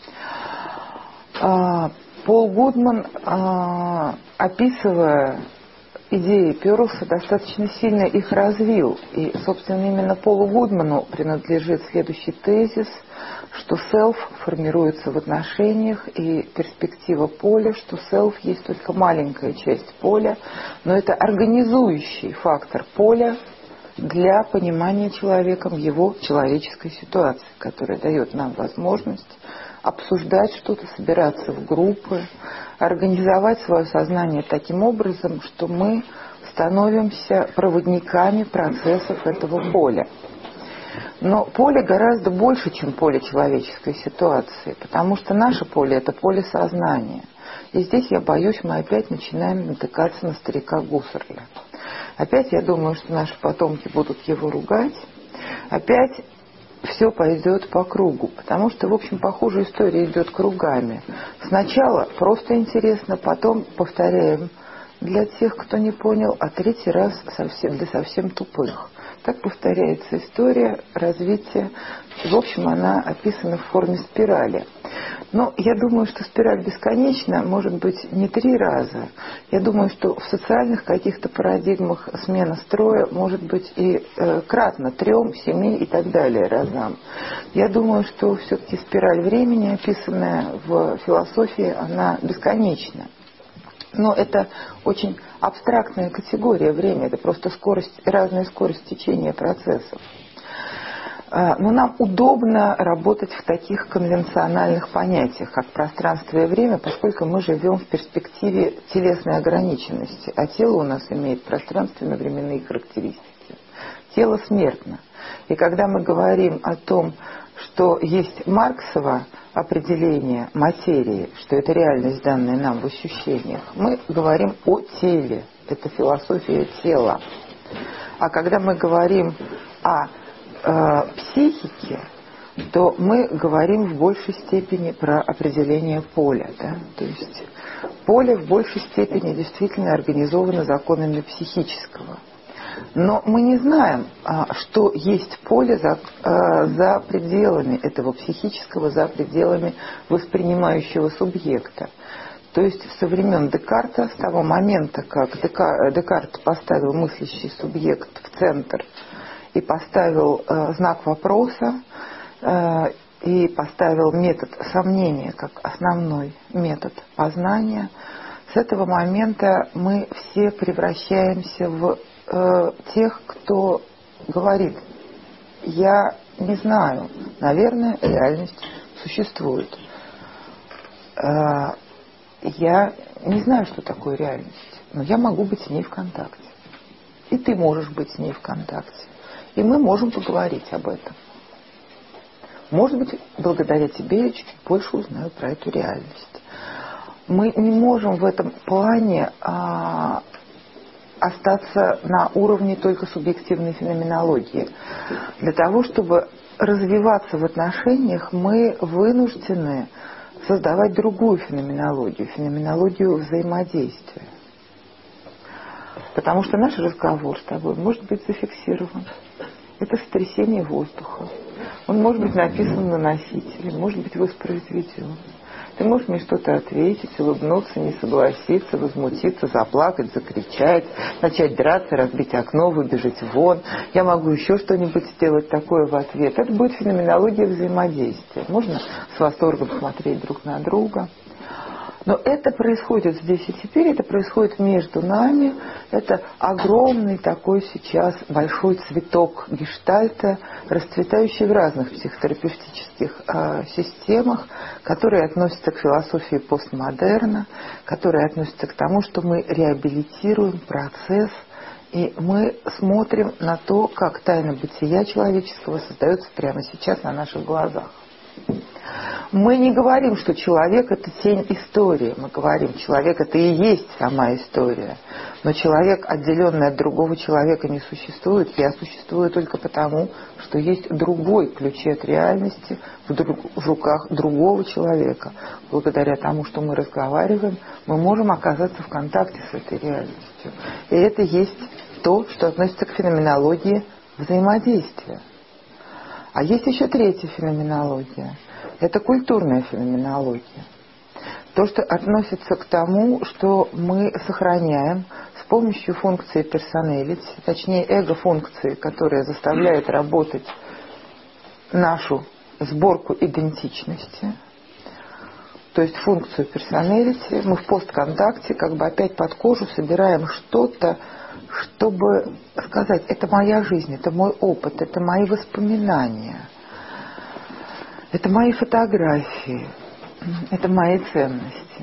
Пол Гудман, описывая идеи Перлса, достаточно сильно их развил. И, собственно, именно Полу Гудману принадлежит следующий тезис, что селф формируется в отношениях, и перспектива поля, что селф есть только маленькая часть поля, но это организующий фактор поля для понимания человеком его человеческой ситуации, которая дает нам возможность обсуждать что-то, собираться в группы, организовать свое сознание таким образом, что мы становимся проводниками процессов этого поля. Но поле гораздо больше, чем поле человеческой ситуации, потому что наше поле – это поле сознания. И здесь, я боюсь, мы опять начинаем натыкаться на старика Гуссерля. Опять я думаю, что наши потомки будут его ругать. Опять все пойдет по кругу, потому что, в общем, похожая история идет кругами. Сначала просто интересно, потом повторяем для тех, кто не понял, а третий раз совсем, для совсем тупых. Так повторяется история развития. В общем, она описана в форме спирали. Но я думаю, что спираль бесконечна, может быть, не три раза. Я думаю, что в социальных каких-то парадигмах смена строя может быть и э, кратно трем, семи и так далее разам. Я думаю, что все-таки спираль времени, описанная в философии, она бесконечна. Но это очень абстрактная категория времени, это просто скорость, разная скорость течения процессов. Но нам удобно работать в таких конвенциональных понятиях, как пространство и время, поскольку мы живем в перспективе телесной ограниченности, а тело у нас имеет пространственно-временные характеристики. Тело смертно. И когда мы говорим о том, что есть Марксово определение материи, что это реальность, данная нам в ощущениях, мы говорим о теле, это философия тела. А когда мы говорим о э, психике, то мы говорим в большей степени про определение поля. Да? То есть поле в большей степени действительно организовано законами психического. Но мы не знаем, что есть поле за, за пределами этого психического, за пределами воспринимающего субъекта. То есть со времен Декарта, с того момента, как Декарт поставил мыслящий субъект в центр и поставил знак вопроса, и поставил метод сомнения как основной метод познания, с этого момента мы все превращаемся в тех, кто говорит: я не знаю, наверное, реальность существует. Я не знаю, что такое реальность, но я могу быть с ней в контакте. И ты можешь быть с ней в контакте. И мы можем поговорить об этом. Может быть, благодаря тебе я чуть-чуть больше узнаю про эту реальность. Мы не можем в этом плане а, остаться на уровне только субъективной феноменологии. Для того, чтобы развиваться в отношениях, мы вынуждены создавать другую феноменологию, феноменологию взаимодействия. Потому что наш разговор с тобой может быть зафиксирован. Это сотрясение воздуха. Он может быть написан на носителе, может быть воспроизведен. Ты можешь мне что-то ответить, улыбнуться, не согласиться, возмутиться, заплакать, закричать, начать драться, разбить окно, выбежать вон. Я могу еще что-нибудь сделать такое в ответ. Это будет феноменология взаимодействия. Можно с восторгом смотреть друг на друга. Но это происходит здесь и теперь, это происходит между нами. Это огромный такой сейчас большой цветок гештальта, расцветающий в разных психотерапевтических э, системах, которые относятся к философии постмодерна, которые относятся к тому, что мы реабилитируем процесс, и мы смотрим на то, как тайна бытия человеческого создается прямо сейчас на наших глазах. Мы не говорим, что человек – это тень истории. Мы говорим, человек – это и есть сама история. Но человек, отделенный от другого человека, не существует. Я существую только потому, что есть другой ключец реальности в, друг, в руках другого человека. Благодаря тому, что мы разговариваем, мы можем оказаться в контакте с этой реальностью. И это есть то, что относится к феноменологии взаимодействия. А есть еще третья феноменология. Это культурная феноменология. То, что относится к тому, что мы сохраняем с помощью функции personality, точнее эго-функции, которая заставляет работать нашу сборку идентичности, то есть функцию personality, мы в постконтакте как бы опять под кожу собираем что-то, чтобы сказать, это моя жизнь, это мой опыт, это мои воспоминания. Это мои фотографии, это мои ценности.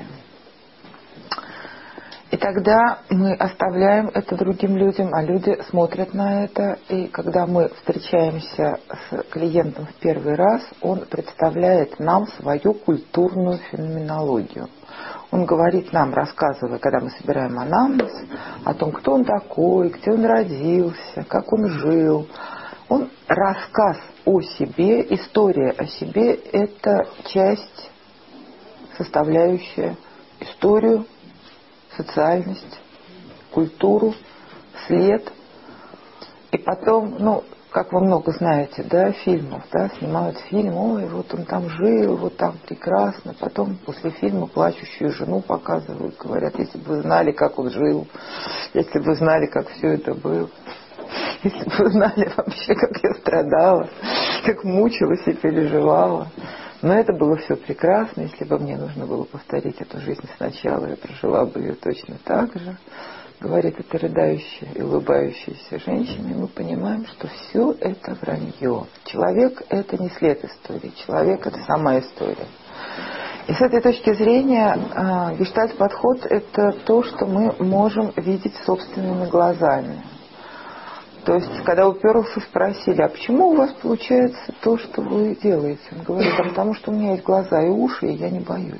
И тогда мы оставляем это другим людям, а люди смотрят на это. И когда мы встречаемся с клиентом в первый раз, он представляет нам свою культурную феноменологию. Он говорит нам, рассказывая, когда мы собираем анамнез, о том, кто он такой, где он родился, как он жил. Он рассказ о себе, история о себе – это часть, составляющая историю, социальность, культуру, след. И потом, ну, как вы много знаете, да, фильмов, да, снимают фильм, ой, вот он там жил, вот там прекрасно. Потом после фильма плачущую жену показывают, говорят, если бы вы знали, как он жил, если бы вы знали, как все это было. Если бы вы знали вообще, как я страдала, как мучилась и переживала. Но это было все прекрасно. Если бы мне нужно было повторить эту жизнь сначала, я прожила бы ее точно так же. Говорит эта рыдающая и улыбающаяся женщина. И мы понимаем, что все это вранье. Человек – это не след истории. Человек – это сама история. И с этой точки зрения гештальт-подход – это то, что мы можем видеть собственными глазами. То есть, когда у Перлса спросили, а почему у вас получается то, что вы делаете? Он говорит, а потому что у меня есть глаза и уши, и я не боюсь.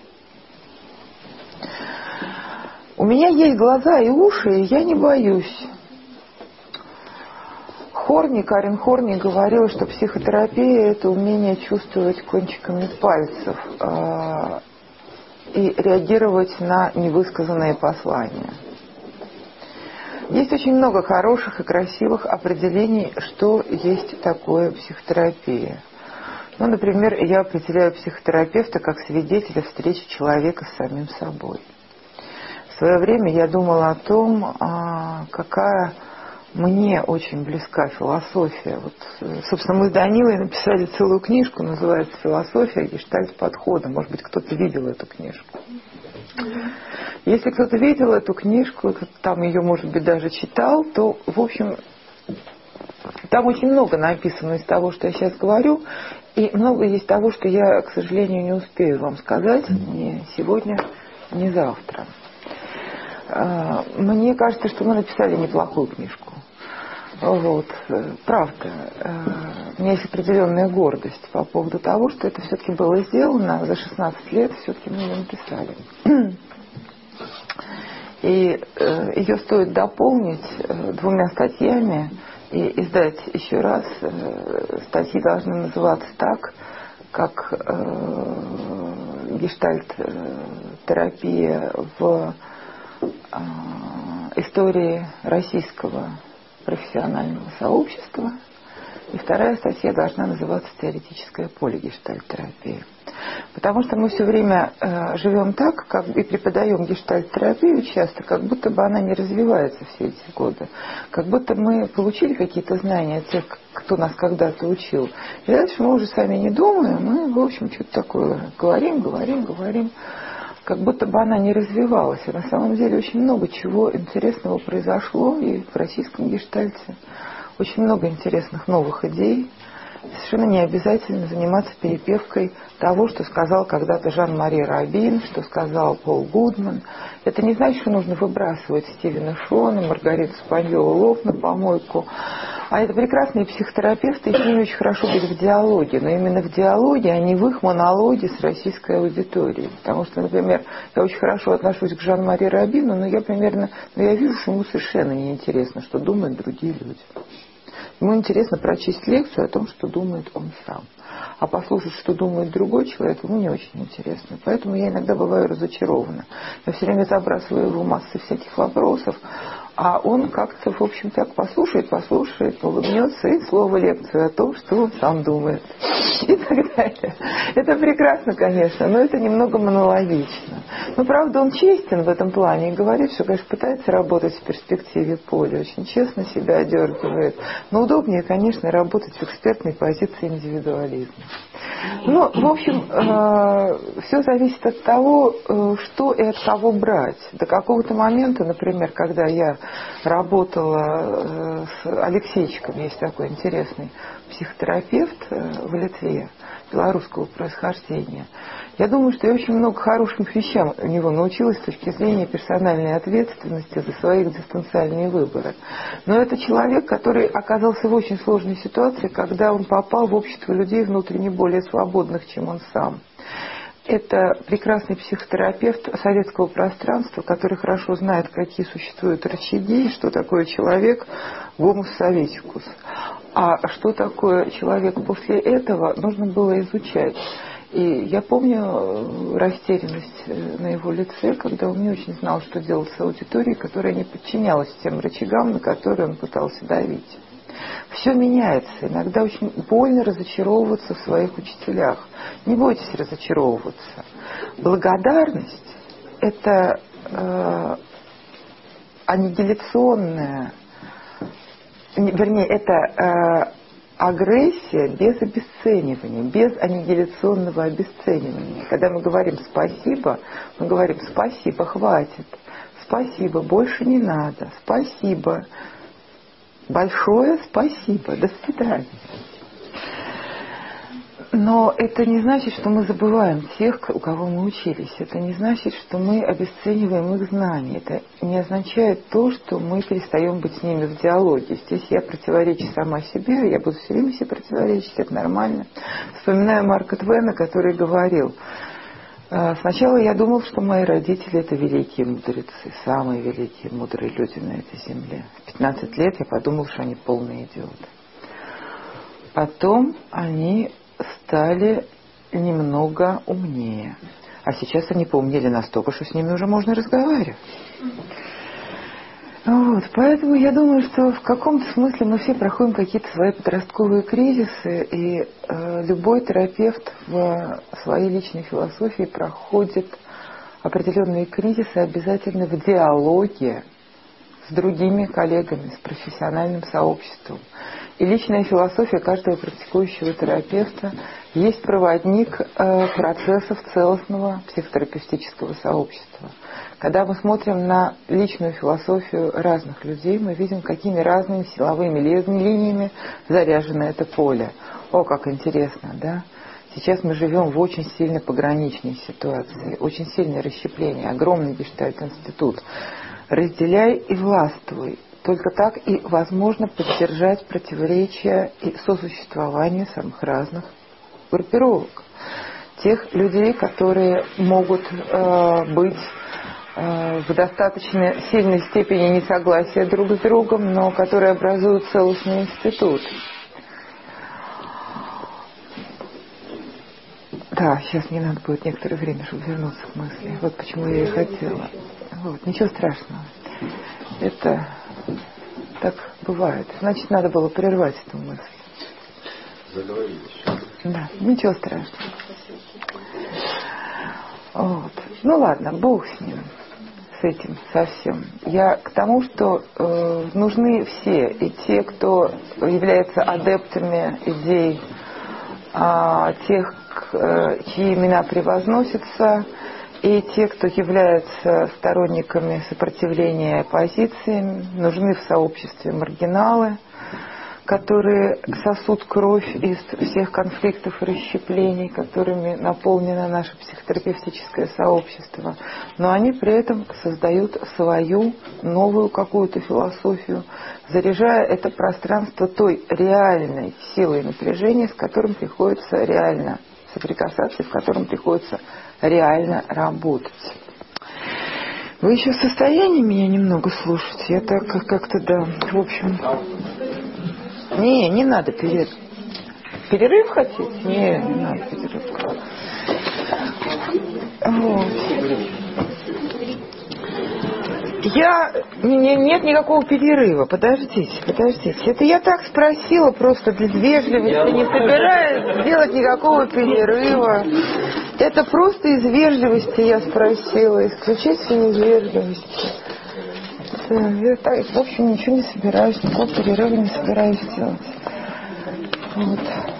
У меня есть глаза и уши, и я не боюсь. Хорни, Карен Хорни говорила, что психотерапия – это умение чувствовать кончиками пальцев э, и реагировать на невысказанные послания. Есть очень много хороших и красивых определений, что есть такое психотерапия. Ну, например, я определяю психотерапевта как свидетеля встречи человека с самим собой. В свое время я думала о том, какая мне очень близка философия. Вот, собственно, мы с Данилой написали целую книжку, называется «Философия гештальт-подхода». Может быть, кто-то видел эту книжку. Если кто-то видел эту книжку, там ее, может быть, даже читал, то, в общем, там очень много написано из того, что я сейчас говорю, и много есть того, что я, к сожалению, не успею вам сказать ни сегодня, ни завтра. Мне кажется, что мы написали неплохую книжку. Вот, правда. У меня есть определенная гордость по поводу того, что это все-таки было сделано за шестнадцать лет, все-таки мы ее написали. И э, ее стоит дополнить э, двумя статьями и издать еще раз. Э, статьи должны называться так, как э, гештальт-терапия в э, истории российского профессионального сообщества. И вторая статья должна называться «Теоретическое поле гештальт-терапии». Потому что мы все время э, живем так, как и преподаем гештальт-терапию часто, как будто бы она не развивается все эти годы. Как будто мы получили какие-то знания от тех, кто нас когда-то учил. И дальше мы уже сами не думаем, мы, в общем, что-то такое говорим, говорим, говорим. Как будто бы она не развивалась. И на самом деле очень много чего интересного произошло и в российском гештальте. Очень много интересных новых идей. Совершенно не обязательно заниматься перепевкой того, что сказал когда-то Жан-Мари Робин, что сказал Пол Гудман. Это не значит, что нужно выбрасывать Стивена Шона, Маргариту Спаньолу-Лов на помойку. А это прекрасные психотерапевты, и с ними очень хорошо быть в диалоге. Но именно в диалоге, а не в их монологе с российской аудиторией. Потому что, например, я очень хорошо отношусь к Жан-Мари Рабину, но я примерно, но я вижу, что ему совершенно неинтересно, что думают другие люди. Ему интересно прочесть лекцию о том, что думает он сам. А послушать, что думает другой человек, ему не очень интересно. Поэтому я иногда бываю разочарована. Я все время забрасываю его массой всяких вопросов, а он как-то, в общем, так послушает, послушает, улыбнется и слово лекцию о том, что он сам думает. И так далее. Это прекрасно, конечно, но это немного монологично. Но, правда, он честен в этом плане и говорит, что, конечно, пытается работать в перспективе поля, очень честно себя одергивает. Но удобнее, конечно, работать в экспертной позиции индивидуализма. Ну, в общем, э, все зависит от того, э, что и от кого брать. До какого-то момента, например, когда я работала э, с Алексейчиком, есть такой интересный психотерапевт э, в Литве, белорусского происхождения, я думаю, что я очень много хорошим вещам у него научилась с точки зрения персональной ответственности за свои экзистенциальные выборы. Но это человек, который оказался в очень сложной ситуации, когда он попал в общество людей внутренне более свободных, чем он сам. Это прекрасный психотерапевт советского пространства, который хорошо знает, какие существуют рычаги, и что такое человек гомус советикус. А что такое человек после этого, нужно было изучать. И я помню растерянность на его лице, когда он не очень знал, что делать с аудиторией, которая не подчинялась тем рычагам, на которые он пытался давить. Все меняется. Иногда очень больно разочаровываться в своих учителях. Не бойтесь разочаровываться. Благодарность – это э, аннигиляционная, вернее, это э, агрессия без обесценивания, без аннигиляционного обесценивания. Когда мы говорим «спасибо», мы говорим «спасибо, хватит», «спасибо, больше не надо», «спасибо». Большое спасибо. До свидания. Но это не значит, что мы забываем тех, у кого мы учились. Это не значит, что мы обесцениваем их знания. Это не означает то, что мы перестаем быть с ними в диалоге. Здесь я противоречу сама себе, я буду все время себе противоречить, это нормально. Вспоминаю Марка Твена, который говорил: сначала я думал, что мои родители – это великие мудрецы, самые великие мудрые люди на этой земле. В пятнадцать лет я подумал, что они полные идиоты. Потом они стали немного умнее. А сейчас они поумнели настолько, что с ними уже можно разговаривать. Вот, поэтому я думаю, что в каком-то смысле мы все проходим какие-то свои подростковые кризисы, и э, любой терапевт в своей личной философии проходит определенные кризисы обязательно в диалоге с другими коллегами, с профессиональным сообществом. И личная философия каждого практикующего терапевта есть проводник э, процессов целостного психотерапевтического сообщества. Когда мы смотрим на личную философию разных людей, мы видим, какими разными силовыми линиями заряжено это поле. О, как интересно, да? Сейчас мы живем в очень сильно пограничной ситуации, очень сильное расщепление, огромный гештальт-институт. Разделяй и властвуй. Только так и возможно поддержать противоречия и сосуществование самых разных группировок. Тех людей, которые могут э, быть э, в достаточно сильной степени несогласия друг с другом, но которые образуют целостный институт. Да, сейчас мне надо будет некоторое время, чтобы вернуться к мысли. Вот почему я и хотела. Вот, ничего страшного. Это так бывает. Значит, надо было прервать эту мысль. Заговорились. Да, ничего страшного. Вот. Ну ладно, Бог с ним, с этим совсем. Я к тому, что э, нужны все, и те, кто является адептами идей, э, тех, э, чьи имена превозносятся, и те, кто являются сторонниками сопротивления оппозиции, нужны в сообществе маргиналы, которые сосут кровь из всех конфликтов и расщеплений, которыми наполнено наше психотерапевтическое сообщество. Но они при этом создают свою новую какую-то философию, заряжая это пространство той реальной силой напряжения, с которым приходится реально соприкасаться, с которым приходится реально работать. Вы еще в состоянии меня немного слушать? Я так как-то, да, в общем... Не, не надо перерыв. Перерыв хотите? Не, не надо перерыв. Вот. Я... Не, нет никакого перерыва. Подождите, подождите. Это я так спросила, просто без вежливости. Не собираюсь делать никакого перерыва. Это просто из вежливости я спросила. Исключительно из вежливости. Я так, в общем, ничего не собираюсь, никакого перерыва не собираюсь делать. Вот.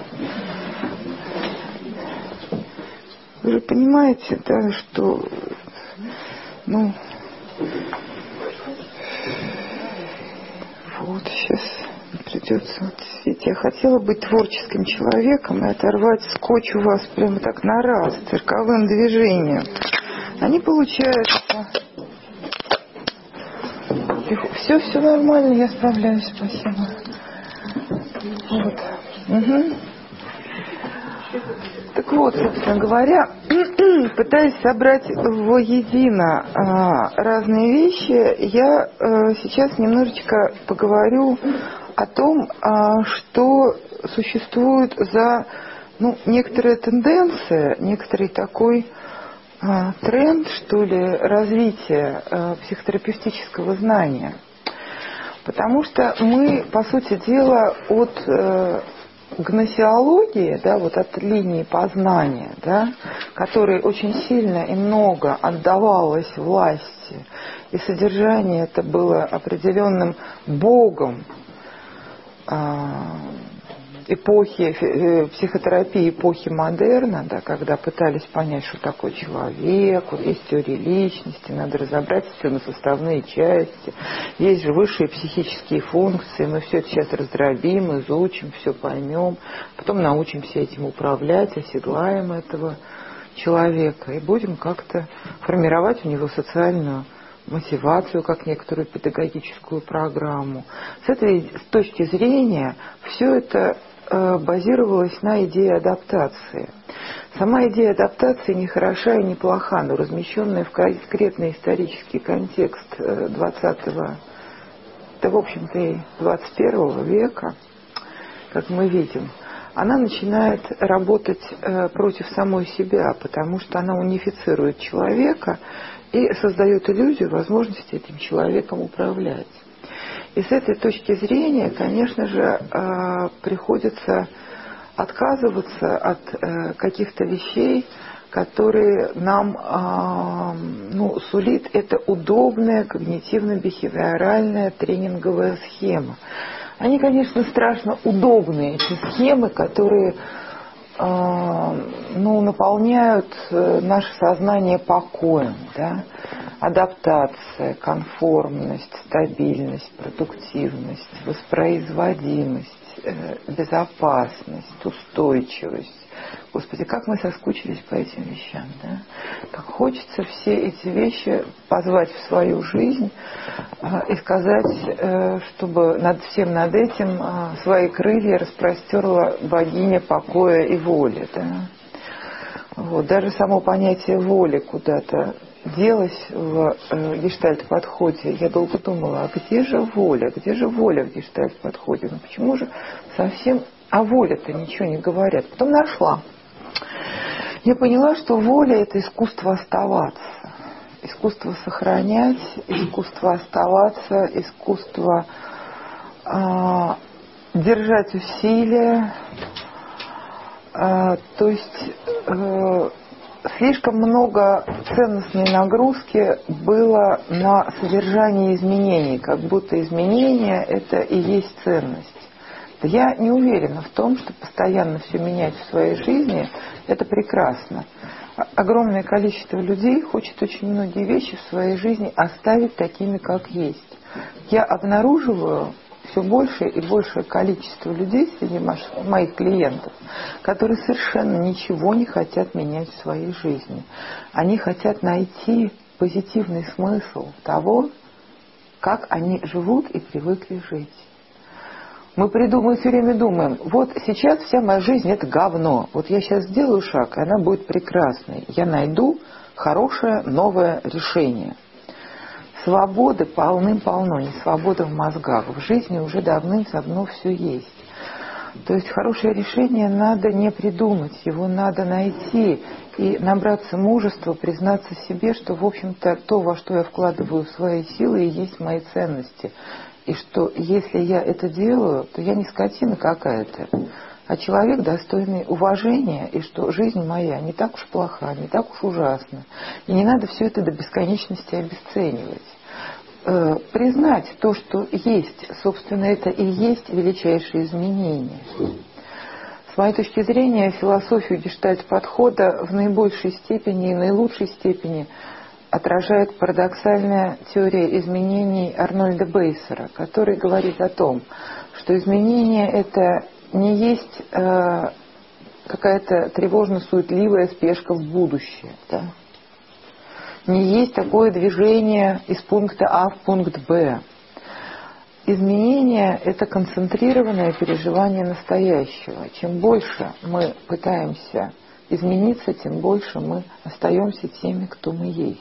Вы же понимаете, да, что, ну, вот сейчас придется, вот, видите, я хотела быть творческим человеком и оторвать скотч у вас прямо так на раз, цирковым движением. А не получается. Все, все нормально, я справляюсь, спасибо. Вот. Угу. Так вот, собственно говоря, пытаясь собрать воедино а, разные вещи, я а, сейчас немножечко поговорю о том, а, что существует за, ну, некоторая тенденция, некоторый такой а, тренд, что ли, развития а, психотерапевтического знания. Потому что мы, по сути дела, от э, гносеологии, да, вот от линии познания, да, которой очень сильно и много отдавалось власти, и содержание это было определенным богом э, эпохи э, психотерапии, эпохи модерна, да, когда пытались понять, что такое человек, вот есть теория личности, надо разобрать все на составные части, есть же высшие психические функции, мы все это сейчас раздробим, изучим, все поймем, потом научимся этим управлять, оседлаем этого человека и будем как-то формировать у него социальную мотивацию, как некоторую педагогическую программу. С этой с точки зрения все это э, базировалось на идее адаптации. Сама идея адаптации не хороша и не плоха, но размещенная в конкретный исторический контекст двадцатого, да, в общем-то, и двадцать первого века, как мы видим, она начинает работать э, против самой себя, потому что она унифицирует человека и создает иллюзию возможности этим человеком управлять. И с этой точки зрения, конечно же, приходится отказываться от каких-то вещей, которые нам, ну, сулит это удобная когнитивно-бихевиоральная тренинговая схема. Они, конечно, страшно удобные, эти схемы, которые ну, наполняют наше сознание покоем, да? Адаптация, конформность, стабильность, продуктивность, воспроизводимость, безопасность, устойчивость. Господи, как мы соскучились по этим вещам, да? Как хочется все эти вещи позвать в свою жизнь э, и сказать, э, чтобы над всем над этим э, свои крылья распростерла богиня покоя и воли, да? Вот, даже само понятие воли куда-то делось в э, гештальт-подходе. Я долго думала, а где же воля? Где же воля в гештальт-подходе? Ну почему же совсем о воле-то ничего не говорят? Потом нашла. Я поняла, что воля – это искусство оставаться. Искусство сохранять, искусство оставаться, искусство э, держать усилия. Э, то есть э, слишком много ценностной нагрузки было на содержание изменений, как будто изменения – это и есть ценность. Я не уверена в том, что постоянно все менять в своей жизни – это прекрасно. Огромное количество людей хочет очень многие вещи в своей жизни оставить такими, как есть. Я обнаруживаю все большее и большее количество людей среди моих клиентов, которые совершенно ничего не хотят менять в своей жизни. Они хотят найти позитивный смысл того, как они живут и привыкли жить. Мы придумываем, все время думаем, вот сейчас вся моя жизнь это говно. Вот я сейчас сделаю шаг, и она будет прекрасной. Я найду хорошее новое решение. Свободы полным-полно, не свобода в мозгах. В жизни уже давным-давно все есть. То есть хорошее решение надо не придумать, его надо найти и набраться мужества, признаться себе, что, в общем-то, то, во что я вкладываю свои силы, и есть мои ценности. И что если я это делаю, то я не скотина какая-то, а человек, достойный уважения, и что жизнь моя не так уж плоха, не так уж ужасна. И не надо все это до бесконечности обесценивать. Э, признать то, что есть, собственно, это и есть величайшее изменение. С моей точки зрения, философию гештальт-подхода в наибольшей степени и наилучшей степени отражает парадоксальная теория изменений Арнольда Бейсера, который говорит о том, что изменение это не есть э, какая-то тревожно-суетливая спешка в будущее. Да? Не есть такое движение из пункта А в пункт Б. Изменение – это концентрированное переживание настоящего. Чем больше мы пытаемся измениться, тем больше мы остаемся теми, кто мы есть.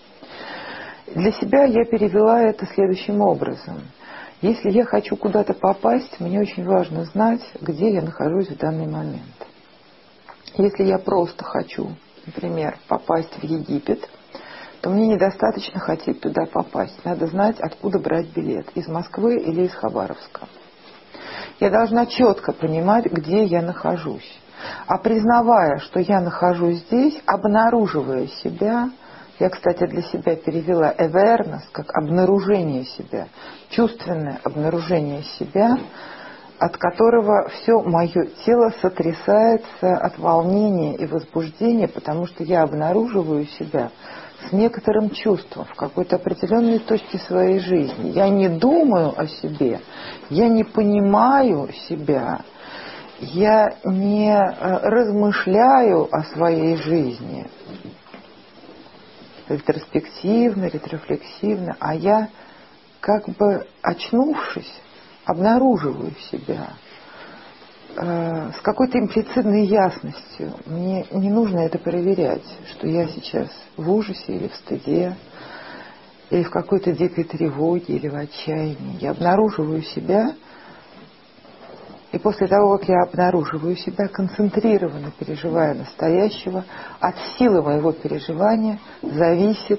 Для себя я перевела это следующим образом. Если я хочу куда-то попасть, мне очень важно знать, где я нахожусь в данный момент. Если я просто хочу, например, попасть в Египет, то мне недостаточно хотеть туда попасть. Надо знать, откуда брать билет, из Москвы или из Хабаровска. Я должна четко понимать, где я нахожусь. А признавая, что я нахожусь здесь, обнаруживая себя, я, кстати, для себя перевела awareness как обнаружение себя, чувственное обнаружение себя, от которого все мое тело сотрясается от волнения и возбуждения, потому что я обнаруживаю себя с некоторым чувством в какой-то определенной точке своей жизни. Я не думаю о себе, я не понимаю себя, я не размышляю о своей жизни ретроспективно, ретрефлексивно, а я, как бы очнувшись, обнаруживаю себя э, с какой-то имплицитной ясностью. Мне не нужно это проверять, что я сейчас в ужасе или в стыде, или в какой-то дикой тревоге, или в отчаянии. Я обнаруживаю себя, и после того, как я обнаруживаю себя, концентрированно переживая настоящего, от силы моего переживания зависит,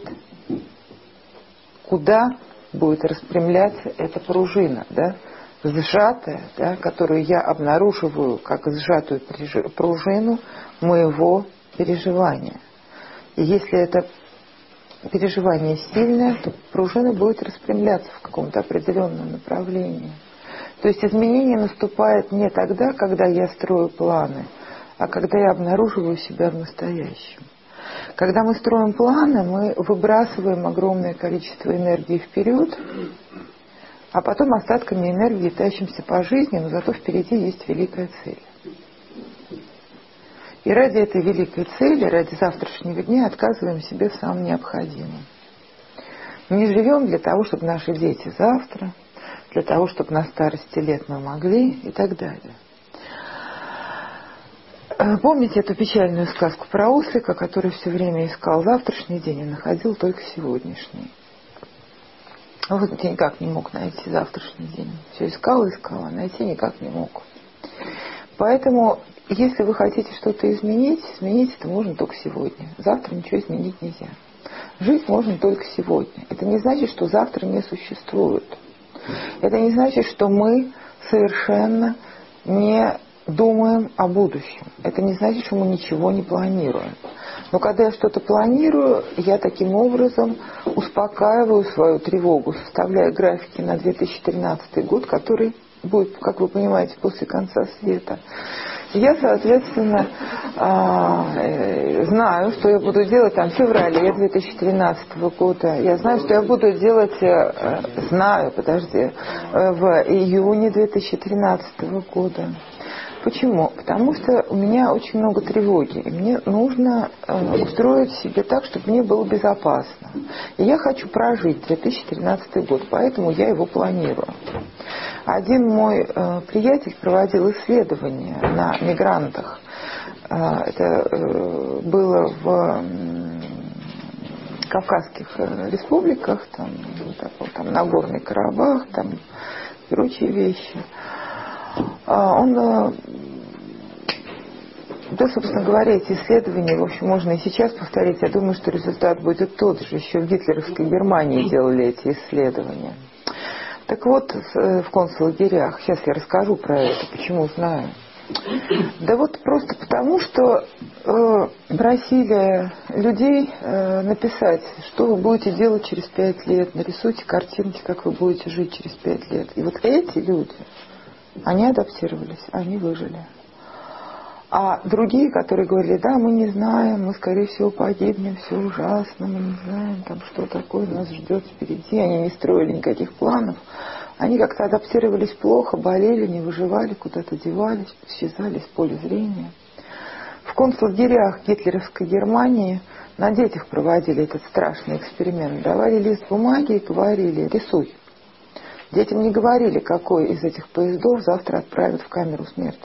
куда будет распрямляться эта пружина, да, сжатая, да, которую я обнаруживаю как сжатую пружину моего переживания. И если это переживание сильное, то пружина будет распрямляться в каком-то определенном направлении. То есть изменение наступает не тогда, когда я строю планы, а когда я обнаруживаю себя в настоящем. Когда мы строим планы, мы выбрасываем огромное количество энергии вперед, а потом остатками энергии тащимся по жизни, но зато впереди есть великая цель. И ради этой великой цели, ради завтрашнего дня отказываем себе в самом необходимом. Не живем для того, чтобы наши дети завтра, для того, чтобы на старости лет мы могли и так далее. Помните эту печальную сказку про ослика, который все время искал завтрашний день и находил только сегодняшний? Вот никак не мог найти завтрашний день. Все искал и искал, а найти никак не мог. Поэтому, если вы хотите что-то изменить, изменить это можно только сегодня. Завтра ничего изменить нельзя. Жить можно только сегодня. Это не значит, что завтра не существует. Это не значит, что мы совершенно не думаем о будущем. Это не значит, что мы ничего не планируем. Но когда я что-то планирую, я таким образом успокаиваю свою тревогу, составляя графики на две тысячи тринадцатый год, который будет, как вы понимаете, после конца света. Я, соответственно, знаю, что я буду делать там в феврале две тысячи тринадцатого года. Я знаю, что я буду делать, знаю, подожди, в июне две тысячи тринадцатого года. Почему? Потому что у меня очень много тревоги, и мне нужно э, устроить себе так, чтобы мне было безопасно. И я хочу прожить две тысячи тринадцатый год, поэтому я его планирую. Один мой э, приятель проводил исследование на мигрантах. Э, это э, было в э, Кавказских э, республиках, там, там Нагорный Карабах, там и прочие вещи. Он, да, собственно говоря, эти исследования, в общем, можно и сейчас повторить. Я думаю, что результат будет тот же. Еще в гитлеровской Германии делали эти исследования. Так вот, в концлагерях, сейчас я расскажу про это, почему знаю. Да вот просто потому, что э, просили людей э, написать, что вы будете делать через пять лет, нарисуйте картинки, как вы будете жить через пять лет. И вот эти люди... Они адаптировались, они выжили. А другие, которые говорили, да, мы не знаем, мы, скорее всего, погибнем, все ужасно, мы не знаем, там, что такое нас ждет впереди, они не строили никаких планов, они как-то адаптировались плохо, болели, не выживали, куда-то девались, исчезали с поля зрения. В концлагерях гитлеровской Германии на детях проводили этот страшный эксперимент. Давали лист бумаги и говорили, рисуй. Детям не говорили, какой из этих поездов завтра отправят в камеру смерти.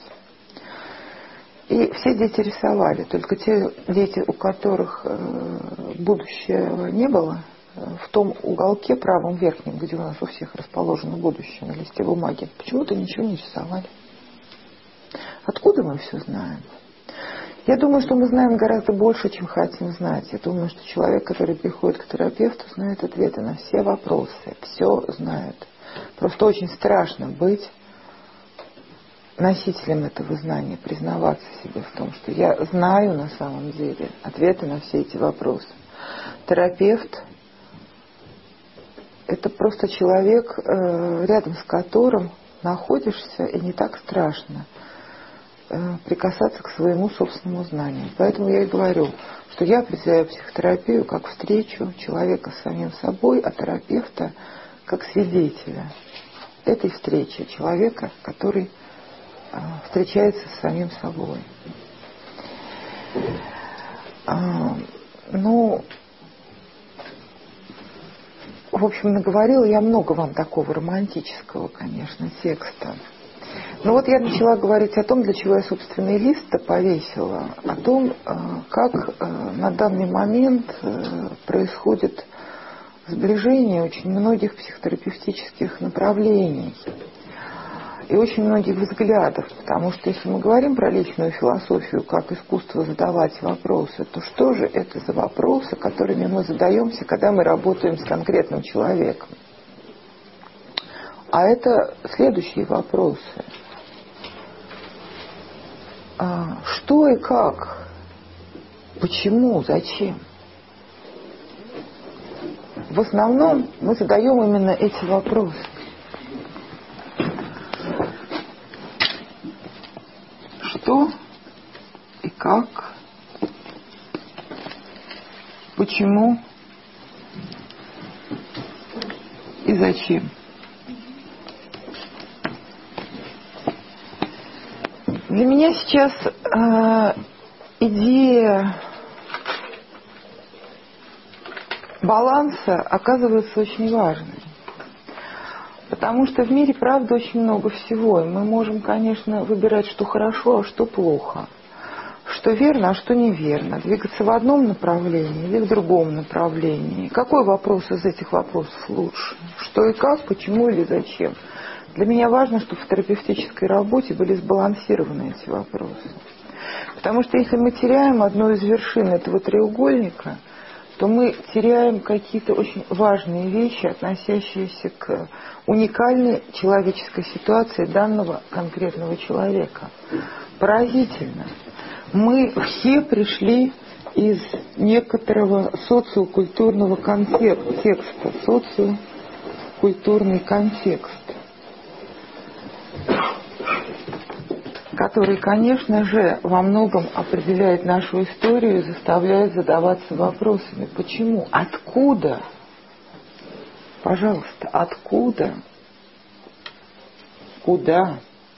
И все дети рисовали. Только те дети, у которых будущего не было, в том уголке правом верхнем, где у нас у всех расположено будущее на листе бумаги, почему-то ничего не рисовали. Откуда мы все знаем? Я думаю, что мы знаем гораздо больше, чем хотим знать. Я думаю, что человек, который приходит к терапевту, знает ответы на все вопросы, все знает. Просто очень страшно быть носителем этого знания, признаваться себе в том, что я знаю на самом деле ответы на все эти вопросы. Терапевт – это просто человек, рядом с которым находишься, и не так страшно прикасаться к своему собственному знанию. Поэтому я и говорю, что я определяю психотерапию как встречу человека с самим собой, а терапевта как свидетеля этой встречи, человека, который а, встречается с самим собой. А, ну, в общем, наговорила я много вам такого романтического, конечно, текста. Но вот я начала говорить о том, для чего я собственный лист-то повесила, о том, как на данный момент происходит сближение очень многих психотерапевтических направлений и очень многих взглядов, потому что если мы говорим про личную философию как искусство задавать вопросы, то что же это за вопросы, которыми мы задаемся, когда мы работаем с конкретным человеком? А это следующие вопросы. Что и как? Почему? Зачем? В основном мы задаем именно эти вопросы. Что и как? Почему? И зачем? Для меня сейчас э, идея баланса оказывается очень важной. Потому что в мире, правда, очень много всего. И мы можем, конечно, выбирать, что хорошо, а что плохо. Что верно, а что неверно. Двигаться в одном направлении или в другом направлении. Какой вопрос из этих вопросов лучше? Что и как, почему или зачем? Для меня важно, чтобы в терапевтической работе были сбалансированы эти вопросы. Потому что если мы теряем одну из вершин этого треугольника, то мы теряем какие-то очень важные вещи, относящиеся к уникальной человеческой ситуации данного конкретного человека. Поразительно. Мы все пришли из некоторого социокультурного контекста. Социокультурный контекст, который, конечно же, во многом определяет нашу историю и заставляет задаваться вопросами. Почему? Откуда? Пожалуйста, откуда? Куда?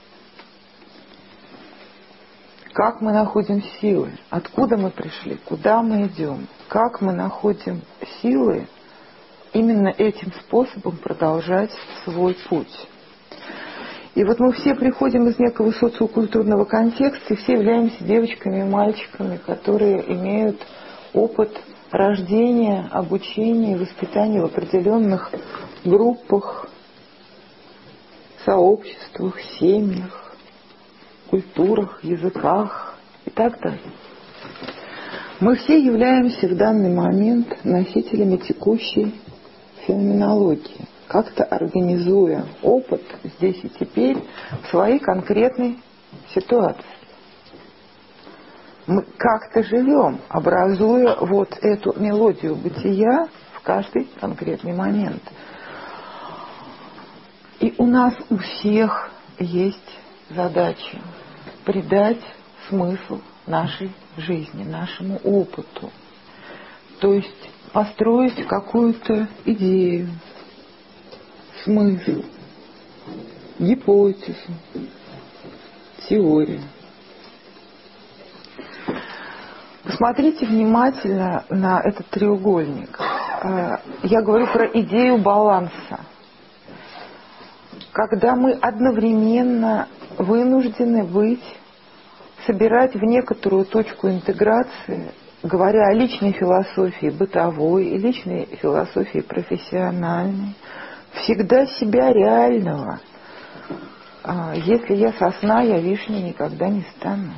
Как мы находим силы? Откуда мы пришли? Куда мы идем? Как мы находим силы именно этим способом продолжать свой путь? И вот мы все приходим из некого социокультурного контекста, и все являемся девочками и мальчиками, которые имеют опыт рождения, обучения, воспитания в определенных группах, сообществах, семьях, культурах, языках и так далее. Мы все являемся в данный момент носителями текущей феноменологии, как-то организуя опыт здесь и теперь в своей конкретной ситуации. Мы как-то живем, образуя вот эту мелодию бытия в каждый конкретный момент. И у нас у всех есть задача придать смысл нашей жизни, нашему опыту. То есть построить какую-то идею, смысл, гипотезу, теорию. Посмотрите внимательно на этот треугольник. Я говорю про идею баланса. Когда мы одновременно вынуждены быть, собирать в некоторую точку интеграции, говоря о личной философии бытовой и личной философии профессиональной, всегда себя реального. Если я сосна, я вишней никогда не стану.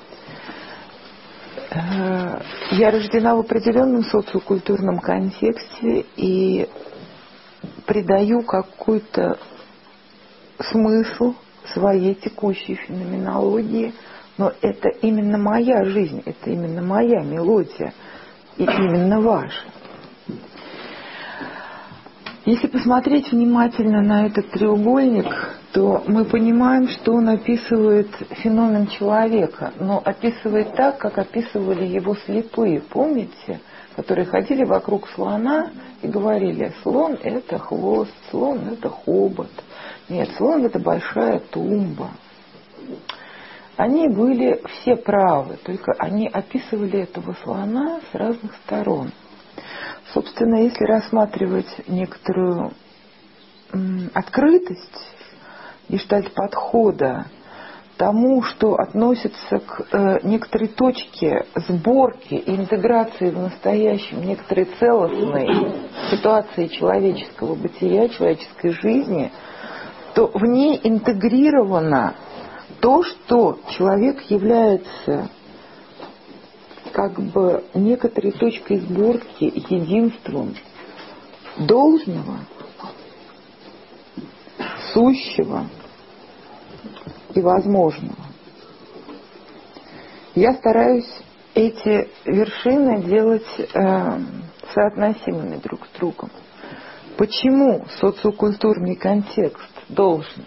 Я рождена в определенном социокультурном контексте и придаю какой-то смысл своей текущей феноменологии, но это именно моя жизнь, это именно моя мелодия и именно ваша. Если посмотреть внимательно на этот треугольник, то мы понимаем, что он описывает феномен человека, но описывает так, как описывали его слепые, помните, которые ходили вокруг слона и говорили: слон — это хвост, слон — это хобот, нет, слон — это большая тумба. Они были все правы, только они описывали этого слона с разных сторон. Собственно, если рассматривать некоторую м, открытость гештальт-подхода тому, что относится к э, некоторой точке сборки и интеграции в настоящем некоторой целостной ситуации человеческого бытия, человеческой жизни, то в ней интегрировано то, что человек является как бы некоторой точкой сборки, единством должного, сущего и возможного. Я стараюсь эти вершины делать э, соотносимыми друг с другом. Почему социокультурный контекст должен?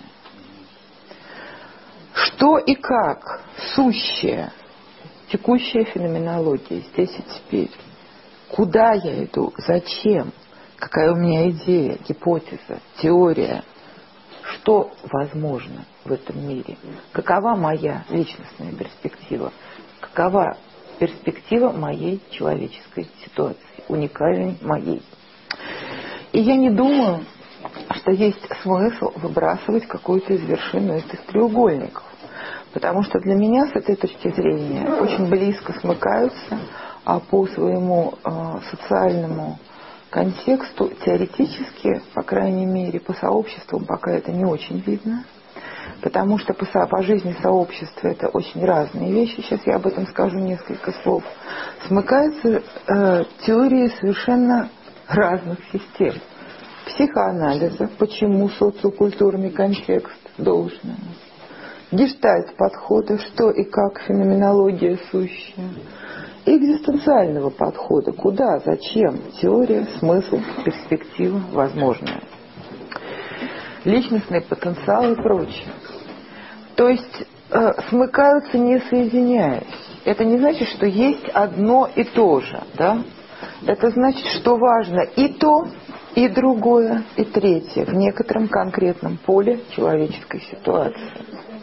Что и как сущее, текущая феноменология здесь и теперь? Куда я иду? Зачем? Какая у меня идея, гипотеза, теория? Что возможно в этом мире? Какова моя личностная перспектива? Какова перспектива моей человеческой ситуации, уникальной моей? И я не думаю, что есть смысл выбрасывать какую-то из вершин этих треугольников. Потому что для меня, с этой точки зрения, очень близко смыкаются, а по своему э, социальному контексту теоретически, по крайней мере, по сообществам пока это не очень видно. Потому что по, по жизни сообщества это очень разные вещи. Сейчас я об этом скажу несколько слов. Смыкаются э, теории совершенно разных систем. Психоанализа, почему социокультурный контекст должен. Гештальт-подхода, что и как феноменология сущая. Экзистенциального подхода, куда, зачем, теория, смысл, перспектива, возможное. Личностный потенциал и прочее. То есть э, смыкаются, не соединяясь. Это не значит, что есть одно и то же, да? Это значит, что важно и то, и другое, и третье в некотором конкретном поле человеческой ситуации.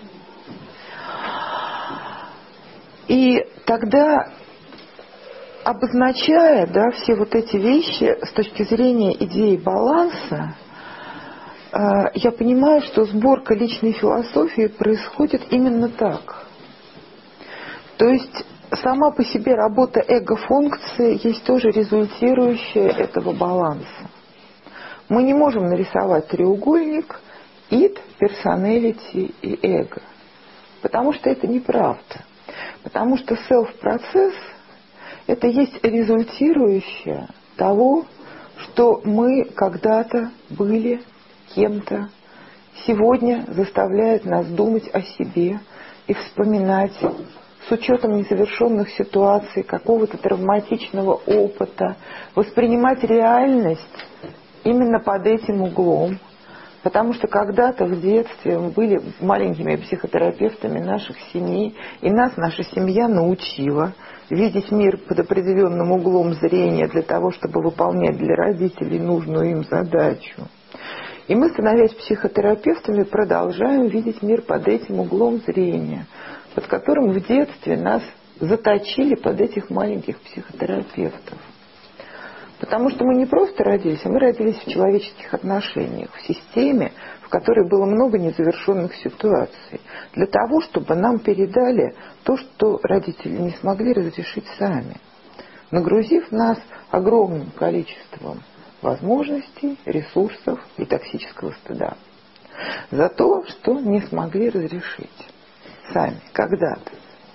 И тогда, обозначая, да, все вот эти вещи с точки зрения идеи баланса, э, я понимаю, что сборка личной философии происходит именно так. То есть сама по себе работа эго-функции есть тоже результирующая этого баланса. Мы не можем нарисовать треугольник id, personality и эго, потому что это неправда. Потому что self-процесс – это есть результирующее того, что мы когда-то были кем-то, сегодня заставляет нас думать о себе и вспоминать с учетом незавершенных ситуаций, какого-то травматичного опыта, воспринимать реальность именно под этим углом. Потому что когда-то в детстве мы были маленькими психотерапевтами наших семей, и нас наша семья научила видеть мир под определенным углом зрения для того, чтобы выполнять для родителей нужную им задачу. И мы, становясь психотерапевтами, продолжаем видеть мир под этим углом зрения, под которым в детстве нас заточили под этих маленьких психотерапевтов. Потому что мы не просто родились, а мы родились в человеческих отношениях, в системе, в которой было много незавершенных ситуаций, для того, чтобы нам передали то, что родители не смогли разрешить сами, нагрузив нас огромным количеством возможностей, ресурсов и токсического стыда за то, что не смогли разрешить сами когда-то.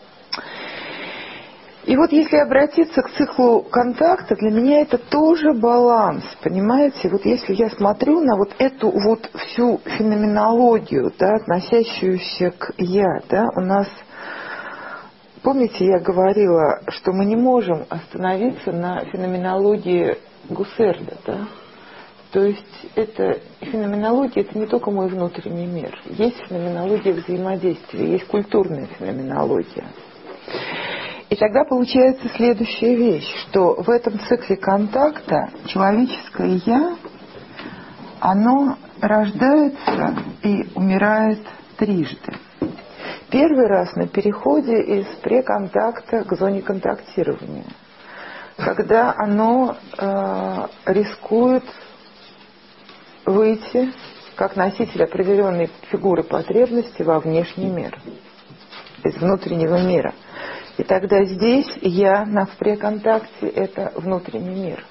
И вот если обратиться к циклу контакта, для меня это тоже баланс, понимаете? Вот если я смотрю на вот эту вот всю феноменологию, да, относящуюся к «я», да, у нас, помните, я говорила, что мы не можем остановиться на феноменологии Гуссерля, да? То есть это феноменология, это не только мой внутренний мир. Есть феноменология взаимодействия, есть культурная феноменология. И тогда получается следующая вещь, что в этом цикле контакта человеческое «я», оно рождается и умирает трижды. Первый раз на переходе из преконтакта к зоне контактирования, когда оно э, рискует выйти как носитель определенной фигуры потребности во внешний мир, из внутреннего мира. И тогда здесь я на преконтакте – это внутренний мир.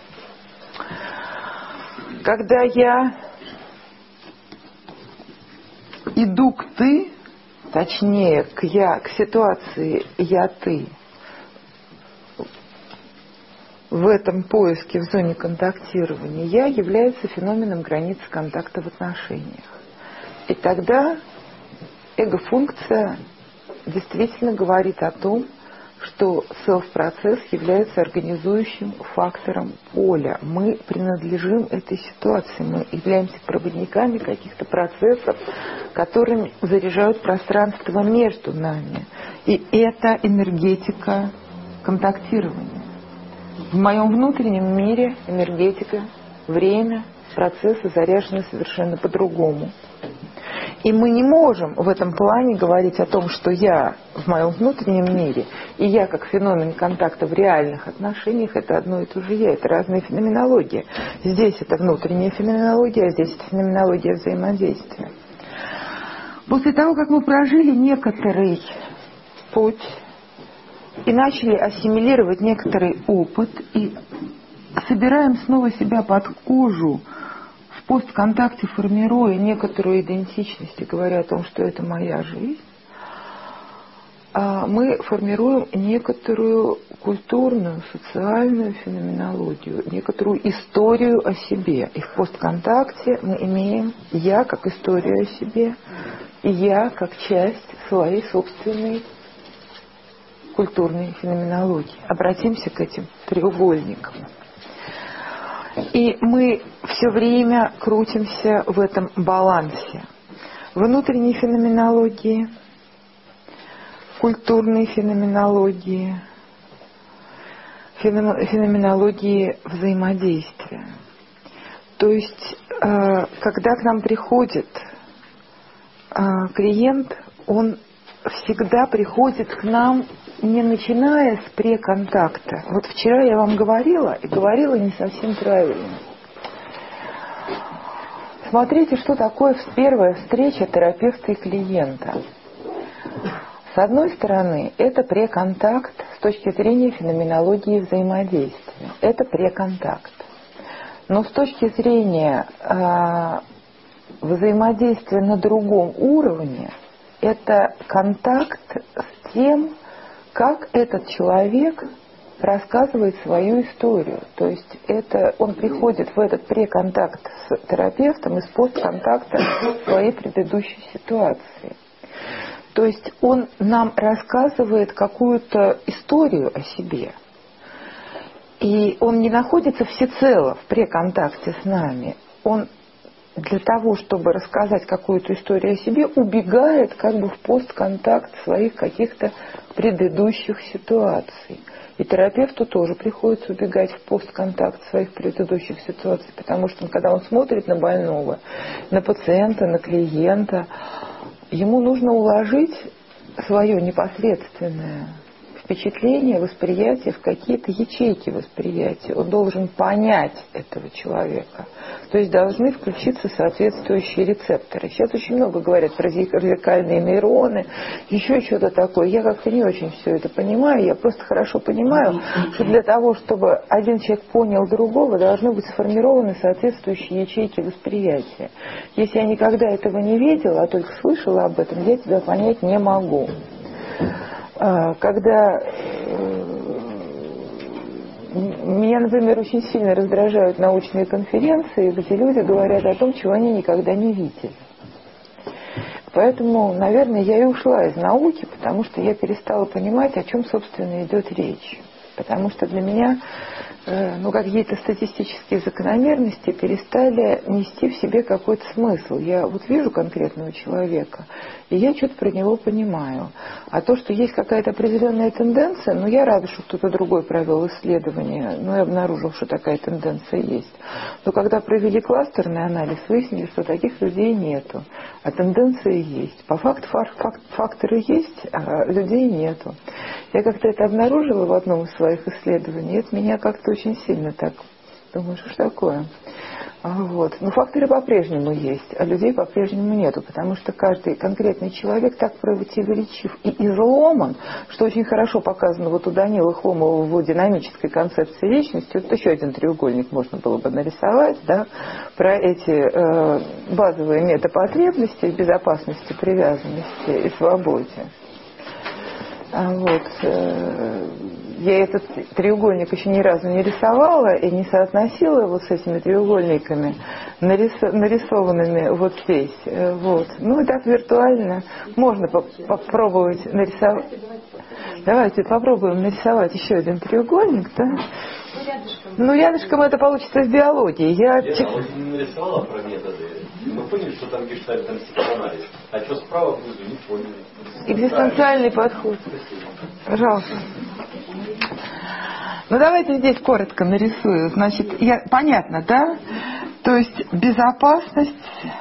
Когда я иду к «ты», точнее, к «я», к ситуации «я-ты», в этом поиске, в зоне контактирования, «я» является феноменом границы контакта в отношениях. И тогда эго-функция действительно говорит о том, что селф-процесс является организующим фактором поля. Мы принадлежим этой ситуации, мы являемся проводниками каких-то процессов, которые заряжают пространство между нами. И это энергетика контактирования. В моем внутреннем мире энергетика, время, процессы заряжены совершенно по-другому. И мы не можем в этом плане говорить о том, что я в моем внутреннем мире и я как феномен контакта в реальных отношениях — это одно и то же я, это разные феноменологии. Здесь это внутренняя феноменология, а здесь это феноменология взаимодействия. После того, как мы прожили некоторый путь и начали ассимилировать некоторый опыт и собираем снова себя под кожу, в постконтакте формируя некоторую идентичность и говоря о том, что это моя жизнь, мы формируем некоторую культурную, социальную феноменологию, некоторую историю о себе. И в постконтакте мы имеем я как историю о себе, и я как часть своей собственной культурной феноменологии. Обратимся к этим треугольникам. И мы все время крутимся в этом балансе. Внутренней феноменологии, культурной феноменологии, феноменологии взаимодействия. То есть, когда к нам приходит клиент, он всегда приходит к нам, не начиная с преконтакта. Вот вчера я вам говорила, и говорила не совсем правильно. Смотрите, что такое первая встреча терапевта и клиента. С одной стороны, это преконтакт с точки зрения феноменологии взаимодействия. Это преконтакт. Но с точки зрения э, взаимодействия на другом уровне, это контакт с тем, как этот человек рассказывает свою историю. То есть это, он приходит в этот преконтакт с терапевтом из постконтакта своей предыдущей ситуации. То есть он нам рассказывает какую-то историю о себе. И он не находится всецело в преконтакте с нами. Он для того, чтобы рассказать какую-то историю о себе, убегает как бы в постконтакт своих каких-то предыдущих ситуаций. И терапевту тоже приходится убегать в постконтакт своих предыдущих ситуаций, потому что когда он смотрит на больного, на пациента, на клиента, ему нужно уложить свое непосредственное впечатление, восприятие в какие-то ячейки восприятия. Он должен понять этого человека. То есть должны включиться соответствующие рецепторы. Сейчас очень много говорят про зеркальные нейроны, еще что-то такое. Я как-то не очень все это понимаю. Я просто хорошо понимаю, что для того, чтобы один человек понял другого, должны быть сформированы соответствующие ячейки восприятия. Если я никогда этого не видела, а только слышала об этом, я тебя понять не могу. Когда меня, например, очень сильно раздражают научные конференции, где люди говорят о том, чего они никогда не видели. Поэтому, наверное, я и ушла из науки, потому что я перестала понимать, о чем, собственно, идет речь. Потому что для меня ну, какие-то статистические закономерности перестали нести в себе какой-то смысл. Я вот вижу конкретного человека, и я что-то про него понимаю. А то, что есть какая-то определенная тенденция, ну, я рада, что кто-то другой провел исследование, ну, и обнаружил, что такая тенденция есть. Но когда провели кластерный анализ, выяснили, что таких людей нету, а тенденции есть. По факту факт, факторы есть, а людей нету. Я как-то это обнаружила в одном из своих исследований, и это меня как-то очень сильно так, думаю, что ж такое. Вот. Но факторы по-прежнему есть, а людей по-прежнему нету, потому что каждый конкретный человек так противоречив и изломан, что очень хорошо показано вот у Данилы Хломова в динамической концепции личности. Вот еще один треугольник можно было бы нарисовать, да, про эти э, базовые метапотребности безопасности, привязанности и свободе. Вот. Я этот треугольник еще ни разу не рисовала и не соотносила его с этими треугольниками, нарисованными вот здесь. Вот. Ну и так виртуально можно попробовать нарисовать. Давайте попробуем нарисовать еще один треугольник, да? Ну, рядышком это получится в биологии. Я, Я вот не нарисовала про методы. Мы поняли, что там гештальт, там психоанализ. А что справа внизу, не поняли. Экзистенциальный подход. Пожалуйста. Ну, давайте здесь коротко нарисую. Значит, я, понятно, да? То есть безопасность,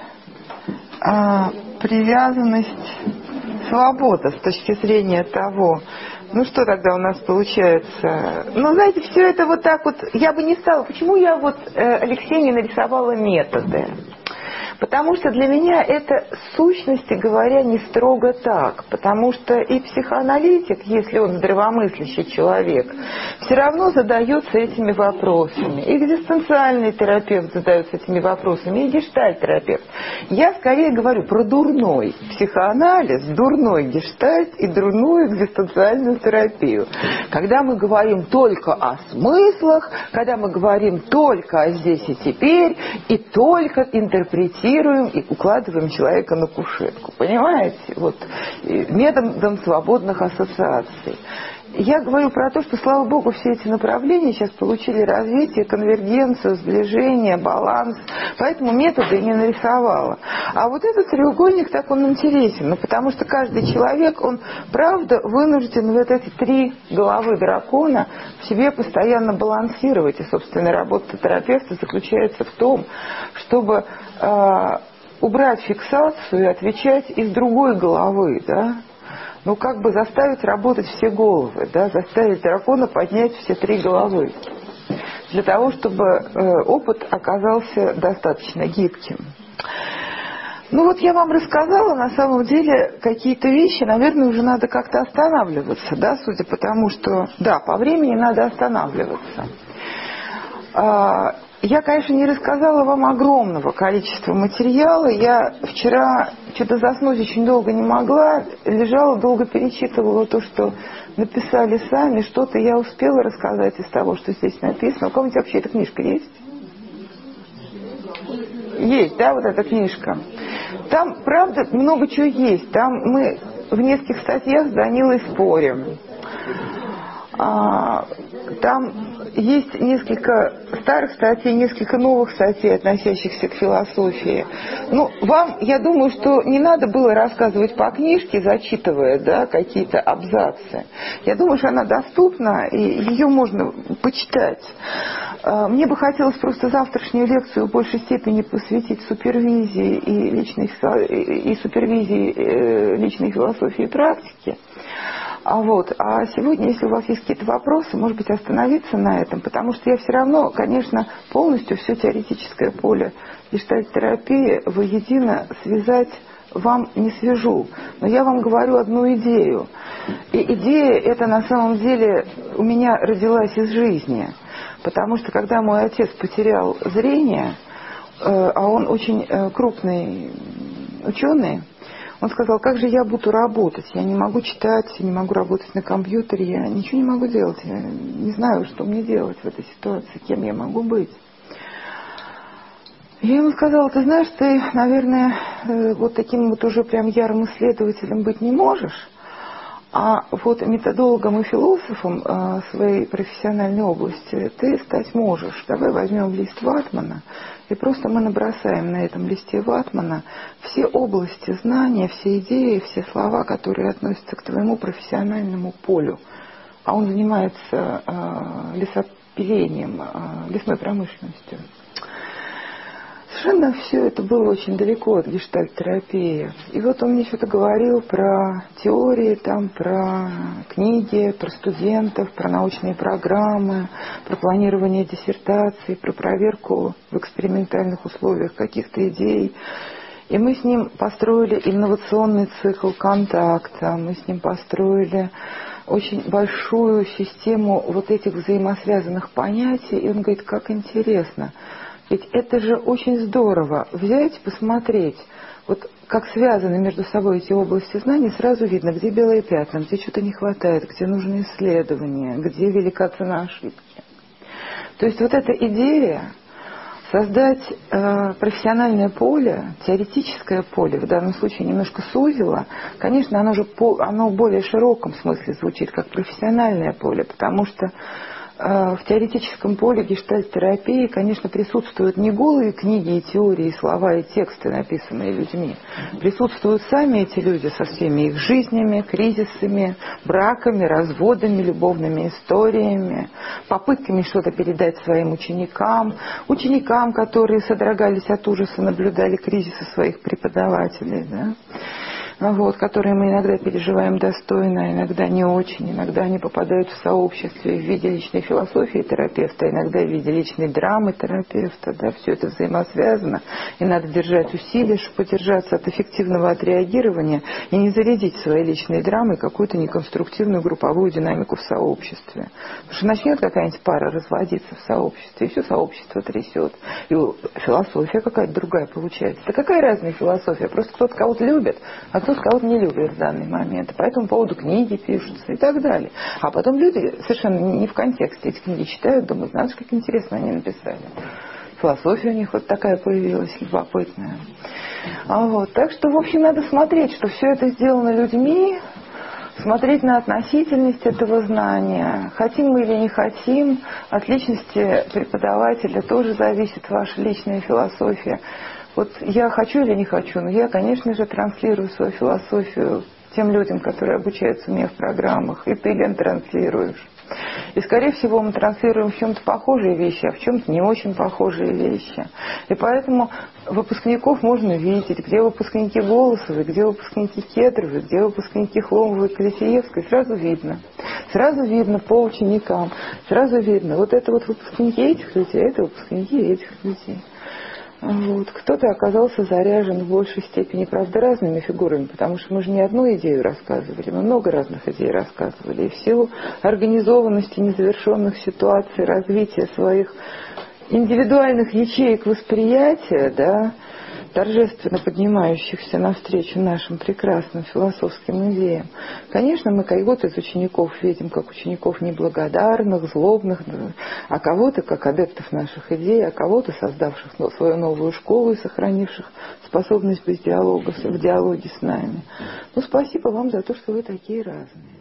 а, привязанность, свобода с точки зрения того, ну что тогда у нас получается? Ну, знаете, все это вот так вот, я бы не стала, почему я вот э, Алексею не нарисовала методы? Потому что для меня это, в сущности говоря, не строго так. Потому что и психоаналитик, если он здравомыслящий человек, все равно задается этими вопросами. И экзистенциальный терапевт задается этими вопросами, и гештальт-терапевт. Я скорее говорю про дурной психоанализ, дурной гештальт и дурную экзистенциальную терапию. Когда мы говорим только о смыслах, когда мы говорим только о здесь и теперь, и только интерпретируем и укладываем человека на кушетку. Понимаете? Вот, методом свободных ассоциаций. Я говорю про то, что, слава богу, все эти направления сейчас получили развитие, конвергенцию, сближение, баланс. Поэтому методы я не нарисовала. А вот этот треугольник, так он интересен. Ну, потому что каждый человек, он, правда, вынужден вот эти три головы дракона в себе постоянно балансировать. И, собственно, работа терапевта заключается в том, чтобы э, убрать фиксацию и отвечать из другой головы, да. Ну, как бы заставить работать все головы, да, заставить дракона поднять все три головы, для того, чтобы э, опыт оказался достаточно гибким. Ну, вот я вам рассказала, на самом деле, какие-то вещи, наверное, уже надо как-то останавливаться, да, судя по тому, что, да, по времени надо останавливаться. А, я, конечно, не рассказала вам огромного количества материала. Я вчера что-то заснуть очень долго не могла, лежала, долго перечитывала то, что написали сами. Что-то я успела рассказать из того, что здесь написано. У кого-нибудь вообще эта книжка есть? Есть, да, вот эта книжка. Там, правда, много чего есть. Там мы в нескольких статьях с Данилой спорим. А, там есть несколько старых статей, несколько новых статей, относящихся к философии. Ну, вам, я думаю, что не надо было рассказывать по книжке, зачитывая, да, какие-то абзацы. Я думаю, что она доступна, и ее можно почитать. А, мне бы хотелось просто завтрашнюю лекцию в большей степени посвятить супервизии и, личной, и супервизии личной философии и практики. А, вот, а сегодня, если у вас есть какие-то вопросы, может быть, остановиться на этом, потому что я все равно, конечно, полностью все теоретическое поле гештальт-терапии воедино связать вам не свяжу. Но я вам говорю одну идею. И идея эта на самом деле у меня родилась из жизни. Потому что когда мой отец потерял зрение, а он очень крупный ученый, он сказал, как же я буду работать? Я не могу читать, не могу работать на компьютере, я ничего не могу делать. Я не знаю, что мне делать в этой ситуации, кем я могу быть. Я ему сказала, ты знаешь, ты, наверное, вот таким вот уже прям ярым исследователем быть не можешь, а вот методологом и философом своей профессиональной области ты стать можешь. Давай возьмем лист ватмана, и просто мы набросаем на этом листе ватмана все области знания, все идеи, все слова, которые относятся к твоему профессиональному полю. А он занимается э, лесопилением, э, лесной промышленностью. Совершенно все это было очень далеко от гештальт-терапии. И вот он мне что-то говорил про теории, там, про книги, про студентов, про научные программы, про планирование диссертаций, про проверку в экспериментальных условиях каких-то идей. И мы с ним построили инновационный цикл контакта, мы с ним построили очень большую систему вот этих взаимосвязанных понятий. И он говорит, как интересно. Ведь это же очень здорово взять, посмотреть, вот как связаны между собой эти области знаний, сразу видно, где белые пятна, где что-то не хватает, где нужны исследования, где велика цена ошибки. То есть вот эта идея создать э, профессиональное поле, теоретическое поле, в данном случае немножко сузило, конечно, оно же по, оно в более широком смысле звучит, как профессиональное поле, потому что в теоретическом поле гештальт-терапии, конечно, присутствуют не голые книги и теории, и слова, и тексты, написанные людьми. Присутствуют сами эти люди со всеми их жизнями, кризисами, браками, разводами, любовными историями, попытками что-то передать своим ученикам, ученикам, которые содрогались от ужаса, наблюдали кризисы своих преподавателей, да? Вот, которые мы иногда переживаем достойно, иногда не очень, иногда они попадают в сообществе в виде личной философии терапевта, иногда в виде личной драмы терапевта, да, все это взаимосвязано, и надо держать усилия, чтобы удержаться от эффективного отреагирования и не зарядить своей личной драмой какую-то неконструктивную групповую динамику в сообществе. Потому что начнет какая-нибудь пара разводиться в сообществе, и все сообщество трясет, и философия какая-то другая получается. Да какая разная философия? Просто кто-то кого-то любит, а кто кого-то не любит в данный момент. По этому поводу книги пишутся и так далее. А потом люди совершенно не в контексте эти книги читают, думают, знаешь, как интересно они написали. Философия у них вот такая появилась, любопытная. А вот, так что, в общем, надо смотреть, что все это сделано людьми, смотреть на относительность этого знания. Хотим мы или не хотим, от личности преподавателя тоже зависит ваша личная философия. Вот я хочу или не хочу, но я, конечно же, транслирую свою философию тем людям, которые обучаются у меня в программах, и ты, Лен, транслируешь. И, скорее всего, мы транслируем в чем-то похожие вещи, а в чем-то не очень похожие вещи. И поэтому выпускников можно видеть, где выпускники Голосовой, где выпускники Кедровой, где выпускники Хломовой и Колесиевской, сразу видно. Сразу видно по ученикам, сразу видно, вот это вот выпускники этих людей, а это выпускники этих людей. Вот. Кто-то оказался заряжен в большей степени, правда, разными фигурами, потому что мы же не одну идею рассказывали, мы много разных идей рассказывали. И в силу организованности незавершенных ситуаций, развития своих индивидуальных ячеек восприятия, да, торжественно поднимающихся навстречу нашим прекрасным философским идеям. Конечно, мы кого-то из учеников видим как учеников неблагодарных, злобных, а кого-то как адептов наших идей, а кого-то создавших свою новую школу и сохранивших способность быть в диалоге, в диалоге с нами. Ну, спасибо вам за то, что вы такие разные.